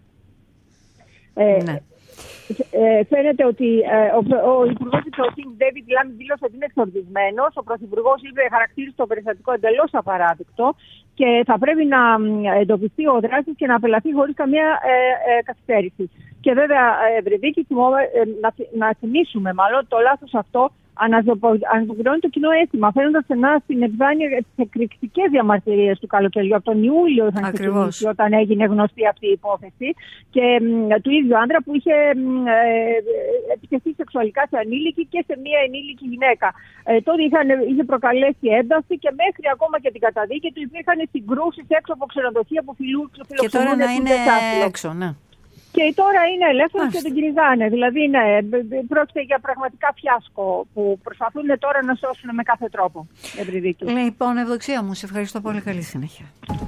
Ε, ναι. Ε, φαίνεται ότι ε, ο, ο Υπουργός Δικαιοσύνης David Lammy δήλωσε ότι είναι εξορδισμένος. Ο Πρωθυπουργός είπε, χαρακτήρισε το περιστατικό εντελώς απαράδεκτο και θα πρέπει να εντοπιστεί ο δράστης και να απελαθεί χωρίς καμία ε, ε, καθυστέρηση. Και βέβαια, Ευρυδίκη, ε, να, να θυμίσουμε μάλλον το λάθος αυτό αναζωπηρώνει το κοινό αίσθημα, φαίνοντας στενά στην επιφάνεια τις εκρηκτικές διαμαρτυρίες του καλοκαιριού. Από τον Ιούλιο είχαν ξεκινήσει όταν έγινε γνωστή αυτή η υπόθεση, και μ, του ίδιου άντρα που είχε ε, επιτεθεί σεξουαλικά σε ανήλικη και σε μία ενήλικη γυναίκα. Ε, τότε είχαν, είχε προκαλέσει ένταση και μέχρι ακόμα και την καταδίκη του υπήρχαν συγκρούσεις έξω από ξενοδοχεία που φιλοξενούνται. Και τώρα να είναι έξω, ναι. Και τώρα είναι ελεύθερος και τον κυνηγάνε. Δηλαδή, ναι, πρόκειται για πραγματικά φιάσκο που προσπαθούν τώρα να σώσουν με κάθε τρόπο. Ευρυδίκη. Λοιπόν, Ευδοξία μου, σε ευχαριστώ πολύ. Καλή συνέχεια.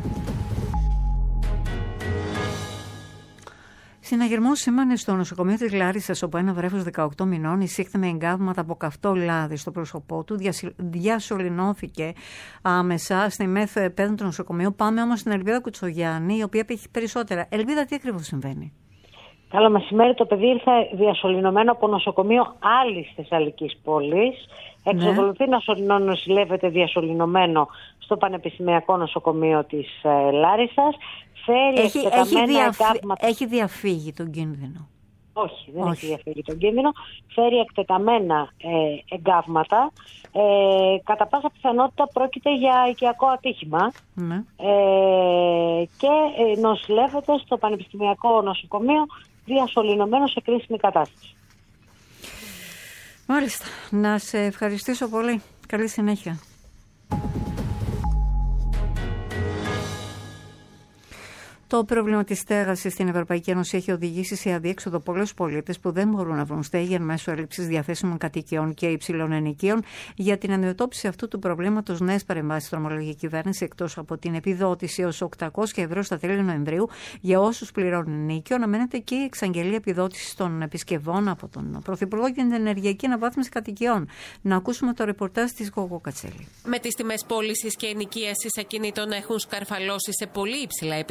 Συναγερμός σήμανε στο νοσοκομείο της Λάρισσας, όπου ένα βρέφος δεκαοκτώ μηνών εισήχθη με εγκάβματα από καυτό λάδι στο πρόσωπό του. Διασωληνώθηκε άμεσα στη μέθο επέδου του νοσοκομείου. Πάμε όμως στην Ελβίδα Κουτσογιάννη, η οποία έχει περισσότερα. Ελβίδα, τι ακριβώς συμβαίνει? Καλό μεσημέρι. Το παιδί ήρθε διασωληνωμένο από νοσοκομείο άλλης θεσσαλικής πόλης. Εξακολουθεί ναι. να νοσηλεύεται διασωληνωμένο στο Πανεπιστημιακό Νοσοκομείο της ε, Λάρισσας. Φέρει έχει, έχει, διαφυ... έχει διαφύγει τον κίνδυνο. Όχι, δεν Όχι. έχει διαφύγει τον κίνδυνο. Φέρει εκτεταμένα ε, εγκάβματα. Ε, κατά πάσα πιθανότητα πρόκειται για οικιακό ατύχημα. Ναι. Ε, και ε, νοσηλεύεται στο Πανεπιστημιακό Νοσοκομείο διασωληνωμένο σε κρίσιμη κατάσταση. Μάλιστα. Να σε ευχαριστήσω πολύ. Καλή συνέχεια. Το πρόβλημα της στέγασης στην Ευρωπαϊκή Ένωση έχει οδηγήσει σε αδιέξοδο πολλούς πολίτες που δεν μπορούν να βρουν στέγη μέσω έλλειψης διαθέσιμων κατοικιών και υψηλών ενοικίων. Για την αντιμετώπιση αυτού του προβλήματος, νέες παρεμβάσεις δρομολογεί η κυβέρνηση, εκτός από την επιδότηση έως οκτακόσια ευρώ στα τέλη Νοεμβρίου για όσους πληρώνουν ενοίκιο, αναμένεται και η εξαγγελία επιδότησης των επισκευών από τον Πρωθυπουργό για την ενεργειακή αναβάθμιση κατοικιών. Να ακούσουμε το ρεπορτάζ της Γογό Κατσέλη. Με τις τιμές πώλησης και ενοικίασης ακινήτων να έχουν σκαρφαλώσει σε πολύ υψηλά επίπεδα σε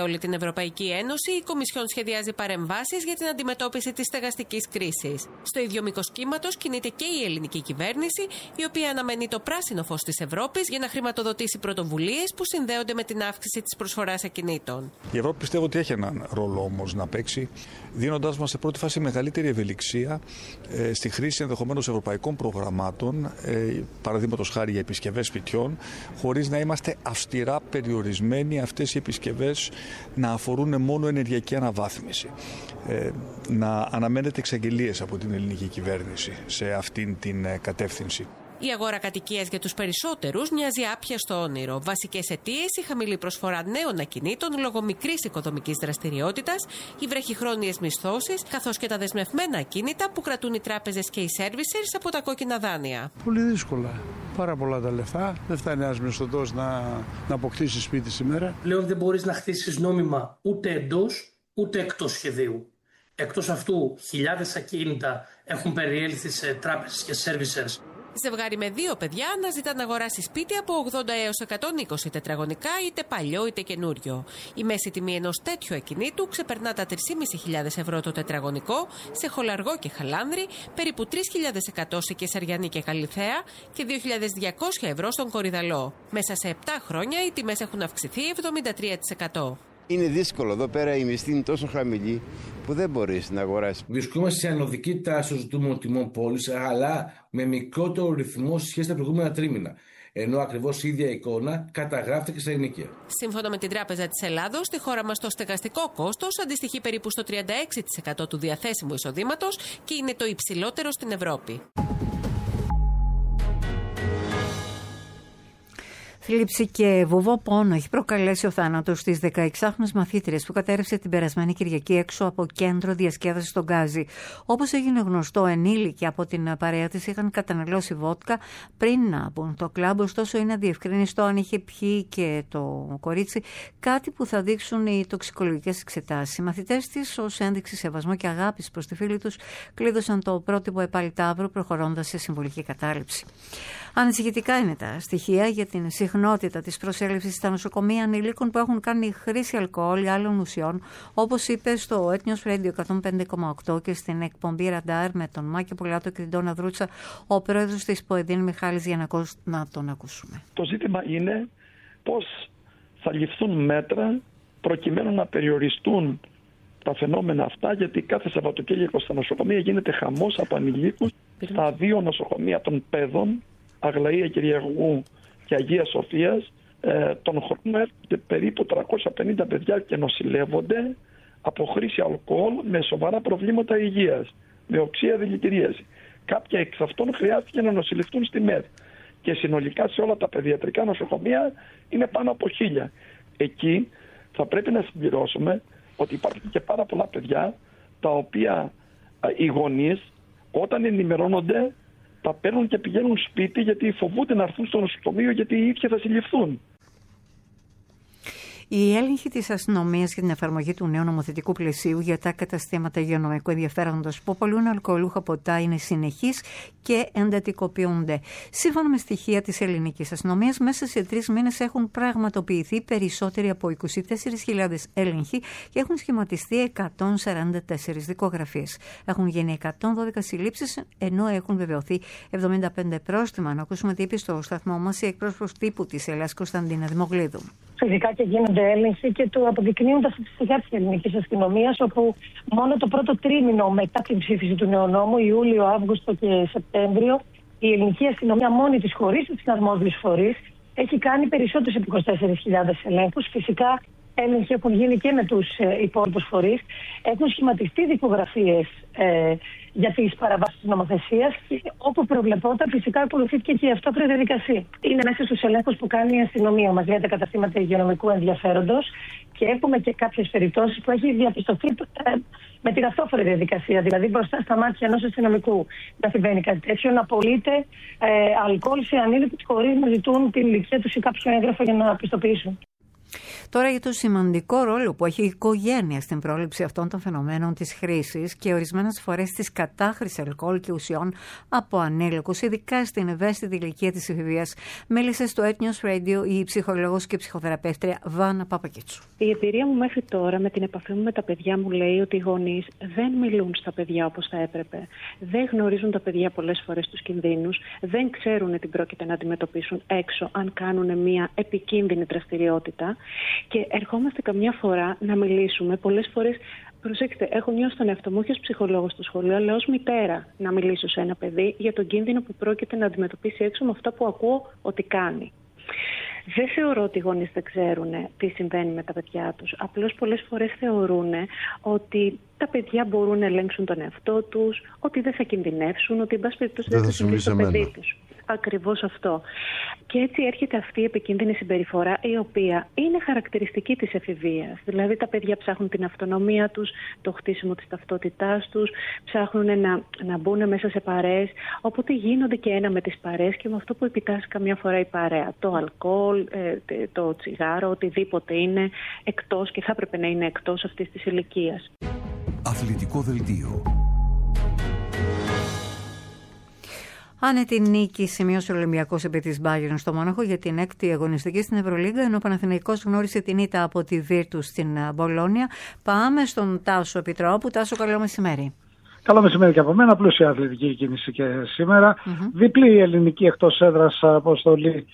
όλη την Ευρωπαϊκή Ένωση, η Κομισιόν σχεδιάζει παρεμβάσεις για την αντιμετώπιση της στεγαστικής κρίσης. Στο ίδιο μήκος κύματος κινείται και η ελληνική κυβέρνηση, η οποία αναμένει το πράσινο φως της Ευρώπης για να χρηματοδοτήσει πρωτοβουλίες που συνδέονται με την αύξηση της προσφοράς ακινήτων. Η Ευρώπη πιστεύω ότι έχει έναν ρόλο όμως να παίξει, δίνοντάς μας σε πρώτη φάση μεγαλύτερη ευελιξία ε, στη χρήση ενδεχομένως ευρωπαϊκών προγραμμάτων, ε, παραδείγματος χάρη για επισκευές σπιτιών, χωρίς να είμαστε αυστηρά περιορισμένοι αυτές οι επισκευές να αφορούν μόνο ενεργειακή αναβάθμιση. Ε, να αναμένετε εξαγγελίες από την ελληνική κυβέρνηση σε αυτήν την ε, κατεύθυνση. Η αγορά κατοικίας για τους περισσότερους μοιάζει άπιαστο όνειρο. Βασικές αιτίες: η χαμηλή προσφορά νέων ακινήτων λόγω μικρής οικοδομικής δραστηριότητας, οι βραχυχρόνιες μισθώσεις, καθώς και τα δεσμευμένα ακίνητα που κρατούν οι τράπεζες και οι servicers από τα κόκκινα δάνεια. Πολύ δύσκολα. Πάρα πολλά τα λεφτά. Δεν φτάνει ένας μισθωτός να, να αποκτήσει σπίτι σήμερα. Πλέον δεν μπορείς να χτίσεις νόμιμα ούτε εντός ούτε εκτός σχεδίου. Εκτός αυτού, χιλιάδες ακίνητα έχουν περιέλθει σε τράπεζες και servicers. Ζευγάρι με δύο παιδιά αναζητά να αγοράσει σπίτι από ογδόντα έως εκατόν είκοσι τετραγωνικά, είτε παλιό είτε καινούριο. Η μέση τιμή ενός τέτοιου ακινήτου ξεπερνά τα τρεις χιλιάδες πεντακόσια ευρώ το τετραγωνικό σε Χολαργό και Χαλάνδρη, περίπου τρεις χιλιάδες εκατό σε Κεσαριανή και Καλιθέα και δύο χιλιάδες διακόσια ευρώ στον Κορυδαλό. Μέσα σε επτά χρόνια οι τιμές έχουν αυξηθεί εβδομήντα τρία τοις εκατό. Είναι δύσκολο εδώ πέρα, η μισθή είναι τόσο χαμηλή που δεν μπορείς να αγοράσεις. Βρισκόμαστε σε ανωδική τάση στο ζητούμενο τιμών πόλης, αλλά με μικρότερο ρυθμό σε σχέση με τα προηγούμενα τρίμηνα. Ενώ ακριβώς η ίδια εικόνα καταγράφεται και στα ενοίκια. Σύμφωνα με την Τράπεζα της Ελλάδος, στη χώρα μας το στεγαστικό κόστος αντιστοιχεί περίπου στο τριάντα έξι τοις εκατό του διαθέσιμου εισοδήματος και είναι το υψηλότερο στην Ευρώπη. Θλίψη και βουβό πόνο έχει προκαλέσει ο θάνατος της δεκαεξάχρονης μαθήτριας που κατέρευσε την περασμένη Κυριακή έξω από κέντρο διασκέδασης στον Γκάζι. Όπως έγινε γνωστό, ενήλικοι από την παρέα της είχαν καταναλώσει βότκα πριν να μπουν στο κλαμπ, ωστόσο είναι αδιευκρίνιστο αν είχε πιει και το κορίτσι, κάτι που θα δείξουν οι τοξικολογικές εξετάσεις. Οι μαθητές της, ως ένδειξη σεβασμού και αγάπης προς τη φίλη τους, κλείδωσαν το πρότυπο Επαλιταύρου προχωρώντας σε συμβολική κατάληψη. Ανησυχητικά είναι τα στοιχεία για την συχνότητα της προσέλευσης στα νοσοκομεία ανηλίκων που έχουν κάνει χρήση αλκοόλ ή άλλων ουσιών, όπως είπε στο Ethnios Radio εκατόν πέντε κόμμα οκτώ και στην εκπομπή Ραντάρ με τον Μάκη Πουλάτο και την Τόνα Δρούτσα, ο πρόεδρος της ΠΟΕΔΗΝ Μιχάλης Γιαννακός, να τον ακούσουμε. Το ζήτημα είναι πώς θα ληφθούν μέτρα προκειμένου να περιοριστούν τα φαινόμενα αυτά, γιατί κάθε Σαββατοκύριακο στα νοσοκομεία γίνεται χαμός από ανηλίκους. Στα δύο νοσοκομεία των Πέδων, Αγλαία Κυριακού και Αγίας Σοφίας, ε, τον χρόνο έρχονται περίπου τριακόσια πενήντα παιδιά και νοσηλεύονται από χρήση αλκοόλ με σοβαρά προβλήματα υγείας, με οξεία δηλητηρίαση. Κάποια εξ αυτών χρειάστηκε να νοσηλευτούν στη ΜΕΔ και συνολικά σε όλα τα παιδιατρικά νοσοκομεία είναι πάνω από χίλια. Εκεί θα πρέπει να συμπληρώσουμε ότι υπάρχουν και πάρα πολλά παιδιά τα οποία ε, οι γονείς όταν ενημερώνονται τα παίρνουν και πηγαίνουν σπίτι γιατί φοβούνται να έρθουν στο νοσοκομείο γιατί οι ίδιοι θα συλληφθούν. Η έλεγχη της αστυνομίας για την εφαρμογή του νέου νομοθετικού πλαισίου για τα καταστήματα υγειονομικού ενδιαφέροντος που πολλούν αλκοολούχα ποτά είναι συνεχής και εντατικοποιούνται. Σύμφωνα με στοιχεία της ελληνικής αστυνομίας, μέσα σε τρεις μήνες έχουν πραγματοποιηθεί περισσότεροι από είκοσι τέσσερις χιλιάδες έλεγχοι και έχουν σχηματιστεί εκατόν σαράντα τέσσερις δικογραφίες. Έχουν γίνει εκατόν δώδεκα συλλήψεις, ενώ έχουν βεβαιωθεί εβδομήντα πέντε πρόστιμα. Να ακούσουμε τι είπε στο σταθμό μας η εκπρόσωπος τύπου της Ελλάδας, Κωνσταντίνα Δημογλίδου. Φυσικά και γίνονται έλεγχοι και του αποδεικνύουν τα στατιστικά της ελληνικής αστυνομίας, όπου μόνο το πρώτο τρίμηνο μετά την ψήφιση του νέου νόμου, Ιούλιο, Αύγουστο και Σεπτέμβριο, η ελληνική αστυνομία μόνη της, χωρίς τους συναρμόδιους φορείς, έχει κάνει περισσότερους από είκοσι τέσσερις χιλιάδες ελέγχους. Φυσικά έλεγχοι έχουν γίνει και με τους ε, υπόλοιπους φορείς. Έχουν σχηματιστεί δικογραφίες ε, για τις παραβάσεις της νομοθεσίας και όπου προβλεπόταν φυσικά ακολουθήθηκε και η αυτόχρητη διαδικασία. Είναι μέσα στους ελέγχους που κάνει η αστυνομία μας για τα καταστήματα υγειονομικού ενδιαφέροντος και έχουμε και κάποιες περιπτώσεις που έχει διαπιστωθεί ε, με την αυτόχρητη διαδικασία, δηλαδή μπροστά στα μάτια ενός αστυνομικού να συμβαίνει κάτι τέτοιο, να πωλείται ε, αλκοόλ σε ανήλικους χωρίς να ζητούν την ηλικία τους ή κάποιο έγγραφο για να πιστοποιήσουν. Τώρα για το σημαντικό ρόλο που έχει η οικογένεια στην πρόληψη αυτών των φαινομένων της χρήσης και ορισμένες φορές της κατάχρησης αλκοόλ και ουσιών από ανήλικους, ειδικά στην ευαίσθητη ηλικία της εφηβείας, μίλησε στο Ethnios Radio η ψυχολόγος και ψυχοθεραπεύτρια Βάνα Παπακίτσου. Η εμπειρία μου μέχρι τώρα με την επαφή μου με τα παιδιά μου λέει ότι οι γονείς δεν μιλούν στα παιδιά όπως θα έπρεπε. Δεν γνωρίζουν τα παιδιά πολλές φορές τους κινδύνους, δεν ξέρουν τι πρόκειται να αντιμετωπίσουν έξω αν κάνουν μια επικίνδυνη δραστηριότητα. Και ερχόμαστε καμιά φορά να μιλήσουμε, πολλές φορές, προσέξτε, έχω νιώσει τον εαυτό μου όχι ως ψυχολόγος στο σχολείο, αλλά ως μητέρα να μιλήσω σε ένα παιδί για τον κίνδυνο που πρόκειται να αντιμετωπίσει έξω με αυτά που ακούω ότι κάνει. Δεν θεωρώ ότι οι γονείς δεν ξέρουν τι συμβαίνει με τα παιδιά τους. Απλώς πολλές φορές θεωρούν ότι τα παιδιά μπορούν να ελέγξουν τον εαυτό τους, ότι δεν θα κινδυνεύσουν, ότι εν πάση περιπτώσει δεν θα συμβεί στο παιδί τους. Ακριβώς αυτό. Και έτσι έρχεται αυτή η επικίνδυνη συμπεριφορά, η οποία είναι χαρακτηριστική της εφηβείας. Δηλαδή τα παιδιά ψάχνουν την αυτονομία τους, το χτίσιμο της ταυτότητάς τους, ψάχνουν να, να μπουν μέσα σε παρέες, οπότε γίνονται και ένα με τις παρέες και με αυτό που επιτάσσει καμιά φορά η παρέα. Το αλκοόλ, το τσιγάρο, οτιδήποτε είναι εκτός και θα έπρεπε να είναι εκτός αυτής της ηλικίας. Αθλητικό δελτίο. Άνετη νίκη σημείωσε ο Ολυμπιακός επί της Bayern στο Μόναχο για την έκτη αγωνιστική στην Ευρωλίγκα, ενώ ο Παναθηναϊκός γνώρισε την ήττα από τη Βίρτους στην Μπολόνια. Πάμε στον Τάσο Επιτρόπου. Τάσο, καλό μεσημέρι. Καλό μεσημέρι και από μένα. Πλούσια αθλητική κίνηση και σήμερα. Mm-hmm. Διπλή ελληνική εκτός έδρας αποστολή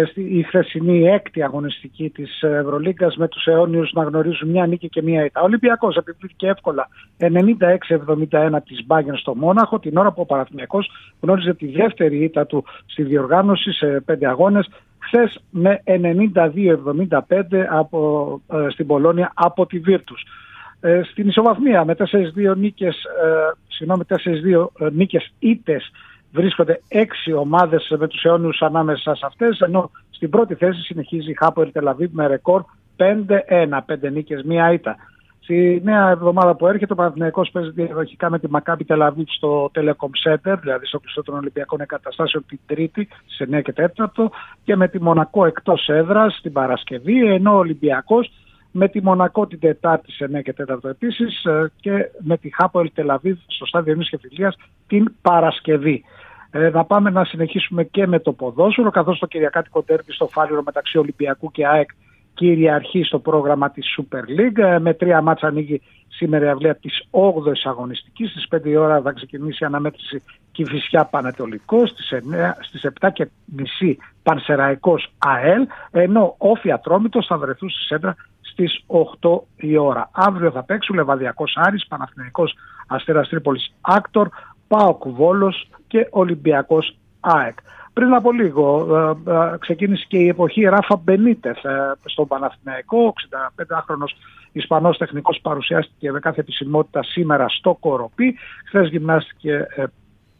η χθεσινή έκτη αγωνιστική της Ευρωλίγκας, με τους αιώνιους να γνωρίζουν μια νίκη και μια ήττα. Ο Ολυμπιακός επιβλήθηκε εύκολα ενενήντα έξι εβδομήντα ένα της Bayern στο Μόναχο, την ώρα που ο Παναθηναϊκός γνώριζε τη δεύτερη ήττα του στη διοργάνωση σε πέντε αγώνες, χθες με ενενήντα δύο εβδομήντα πέντε από, ε, στην Πολόνια από τη Βίρτους. Ε, στην ισοβαθμία με τέσσερις δύο νίκες, ε, συγγνώμη, τέσσερις δύο νίκες ήττες βρίσκονται έξι ομάδες με τους αιώνιους ανάμεσα σε αυτές, ενώ στην πρώτη θέση συνεχίζει η Χάποελ Τελαβίβ με ρεκόρ πέντε ένα, πέντε νίκες, μία ήττα. Στη νέα εβδομάδα που έρχεται, ο Παναθηναϊκός παίζει διαδοχικά με τη Μακάμπι Τελαβίβ στο Telecom Center, δηλαδή στο κλειστό των Ολυμπιακών Εγκαταστάσεων, την Τρίτη στις εννιά και τέσσερα, και με τη Μονακό εκτός έδρας την Παρασκευή, ενώ ο Ολυμπιακός με τη Μονακό την Τετάρτη σε εννιά και τέσσερα επίσης και με τη Χάποελ Τελαβίβ στο στάδιο Ειρήνης και Φιλίας την Παρασκευή. Ε, να πάμε να συνεχίσουμε και με το ποδόσφαιρο, καθώς το κυριακάτικο ντέρμπι στο Φάληρο μεταξύ Ολυμπιακού και ΑΕΚ κυριαρχεί στο πρόγραμμα της Super League. Με τρία μάτσα ανοίγει σήμερα η αυλαία της όγδοης αγωνιστικής. Στις πέντε η ώρα θα ξεκινήσει η αναμέτρηση Κηφισιά Πανετολικός, στις, στις επτά και μισή Πανσεραϊκός ΑΕΛ, ενώ Όφη Ατρόμητος θα βρεθούν στη Σέντρα στις οκτώ η ώρα. Αύριο θα παίξουν Λεβαδιακός Άρης, Παναθηναϊκός Αστέρας Τρίπολης Άκτορ, ΠΑΟΚ Βόλος και Ολυμπιακός ΑΕΚ. Πριν από λίγο ε, ε, ξεκίνησε και η εποχή Ράφα Μπενίτεθ ε, στον Παναθηναϊκό. Ο εξηνταπεντάχρονος Ισπανός τεχνικός παρουσιάστηκε με κάθε επισημότητα σήμερα στο Κοροπή. Χθες γυμνάστηκε ε,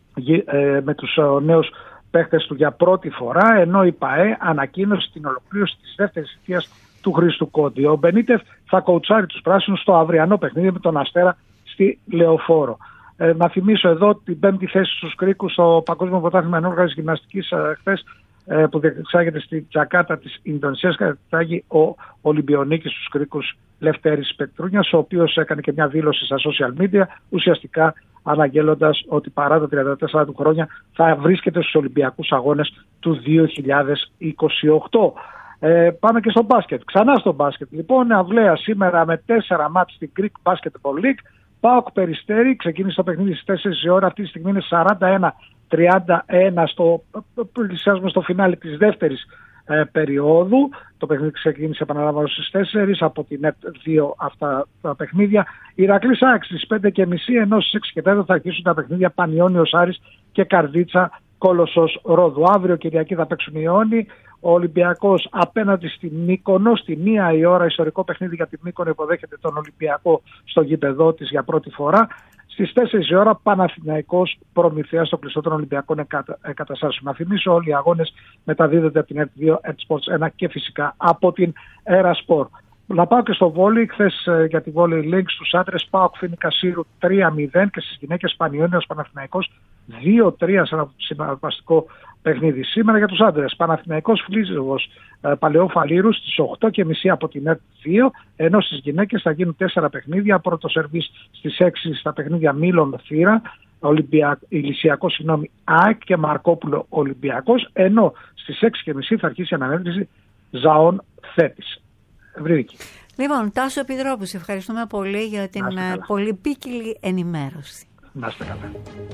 ε, με τους ε, νέους παίχτες του για πρώτη φορά, ενώ η ΠΑΕ ανακοίνωσε την ολοκλήρωση της δεύτερης θητείας του Χρήστου Κόντι. Ο Μπενίτεθ θα κοουτσάρει τους πράσινους στο αυριανό παιχνίδι με τον Αστέρα στη Λεωφόρο. Ε, να θυμίσω εδώ την πέμπτη θέση στους κρίκους στο Παγκόσμιο Πρωτάθλημα Ενόργανης Γυμναστικής ε, χθες, ε, που διεξάγεται στη Τζακάτα της Ινδονησίας, κατάγει ο Ολυμπιονίκης στους κρίκους Λευτέρης Πετρούνιας, ο οποίος έκανε και μια δήλωση στα social media, ουσιαστικά αναγγέλλοντας ότι παρά τα τριάντα τέσσερα του χρόνια θα βρίσκεται στους Ολυμπιακούς Αγώνες του δύο χιλιάδες είκοσι οκτώ. Ε, πάμε και στο μπάσκετ. Ξανά στο μπάσκετ. Λοιπόν, αυλαία σήμερα με τέσσερα μάτς στην Greek Basketball League. ΠΑΟΚ Περιστέρι, ξεκίνησε το παιχνίδι στις τέσσερις η ώρα, αυτή τη στιγμή είναι σαράντα ένα τριάντα ένα, στο, πλησιάζουμε στο φινάλι της δεύτερης ε, περίοδου. Το παιχνίδι ξεκίνησε, επαναλαμβάνω, στις τέσσερις, από την ΕΤ δύο αυτά τα παιχνίδια. Ηρακλής ΑΕΚ στις πέντε και μισή, ενώ στις έξι και τέσσερα θα αρχίσουν τα παιχνίδια Πανιώνιος Άρης και Καρδίτσα Κόλοσσος Ρόδου. Αύριο Κυριακή θα παίξουν οι Ιόνοι. Ο Ολυμπιακός απέναντι στην Μύκονο στη μία η ώρα, ιστορικό παιχνίδι για την Μύκονο, υποδέχεται τον Ολυμπιακό στο γήπεδό της για πρώτη φορά. Στις τέσσερις η ώρα Παναθηναϊκός Προμηθέας στο κλειστό των Ολυμπιακών Εγκαταστάσεων. Να θυμίσω, όλοι οι αγώνες μεταδίδονται από την ΕΡΤ δύο, ΕΡΤ Sports ένα και φυσικά από την Era Sport. Να πάω και στο βόλεϊ. Χθες για τη βόλεϊ link στους άντρες, ΠΑΟΚ Φοίνικα Σύρου τρία μηδέν και στις γυναίκες Πανιώνιος Παναθηναϊκός δύο τρία σαν συναρπαστικό παιχνίδι. Σήμερα για τους άντρες, Παναθηναϊκός Φλίζεβος Παλαιό Φαλήρου στις οκτώ και μισή από την ΕΡΤ δύο, ενώ στις γυναίκες θα γίνουν τέσσερα παιχνίδια. Πρώτο σερβίς στις έξι στα παιχνίδια Μήλων Θήρα, Ολυμπιακ, Ηλυσιακός, συγγνώμη, ΑΕΚ και Μαρκόπουλο Ολυμπιακός, ενώ στις έξι και μισή θα αρχίσει η αναμέτρηση Ζαών Θέτης. Ευρύδικη. Λοιπόν, Τάσο Επιδρόπου, σε ευχαριστούμε πολύ για την πολυπίκυλη ενημέρωση. Να είστε καλά.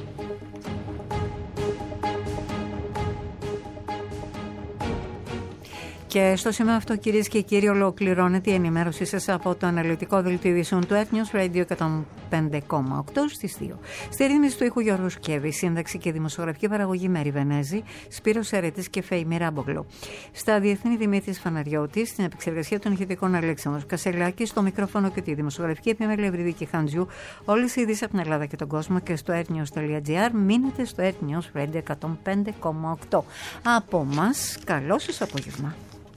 Και στο σημείο αυτό, κυρίες και κύριοι, ολοκληρώνεται η ενημέρωσή σας από το αναλυτικό δελτίο ειδήσεων του Ethnios Radio εκατόν πέντε κόμμα οκτώ στις δύο. Στη ρύθμιση του ήχου Γιώργου Σκεύη, σύνταξη και δημοσιογραφική παραγωγή Μέρη Βενέζη, Σπύρος Ερέτης και Φέη Μιράμπογλου. Στα διεθνή Δημήτρης Φαναριώτης, στην επεξεργασία των ηχητικών Αλέξανδρος Κασελάκη, στο μικρόφωνο και τη δημοσιογραφική επιμέλεια Ευρυδίκη Χαντζιού, όλες οι ειδήσεις από την Ελλάδα και τον κόσμο και στο ethnios.gr. Μείνετε στο Ethnios Radio εκατόν πέντε κόμμα οκτώ. Από μας, καλό σας απόγευμα.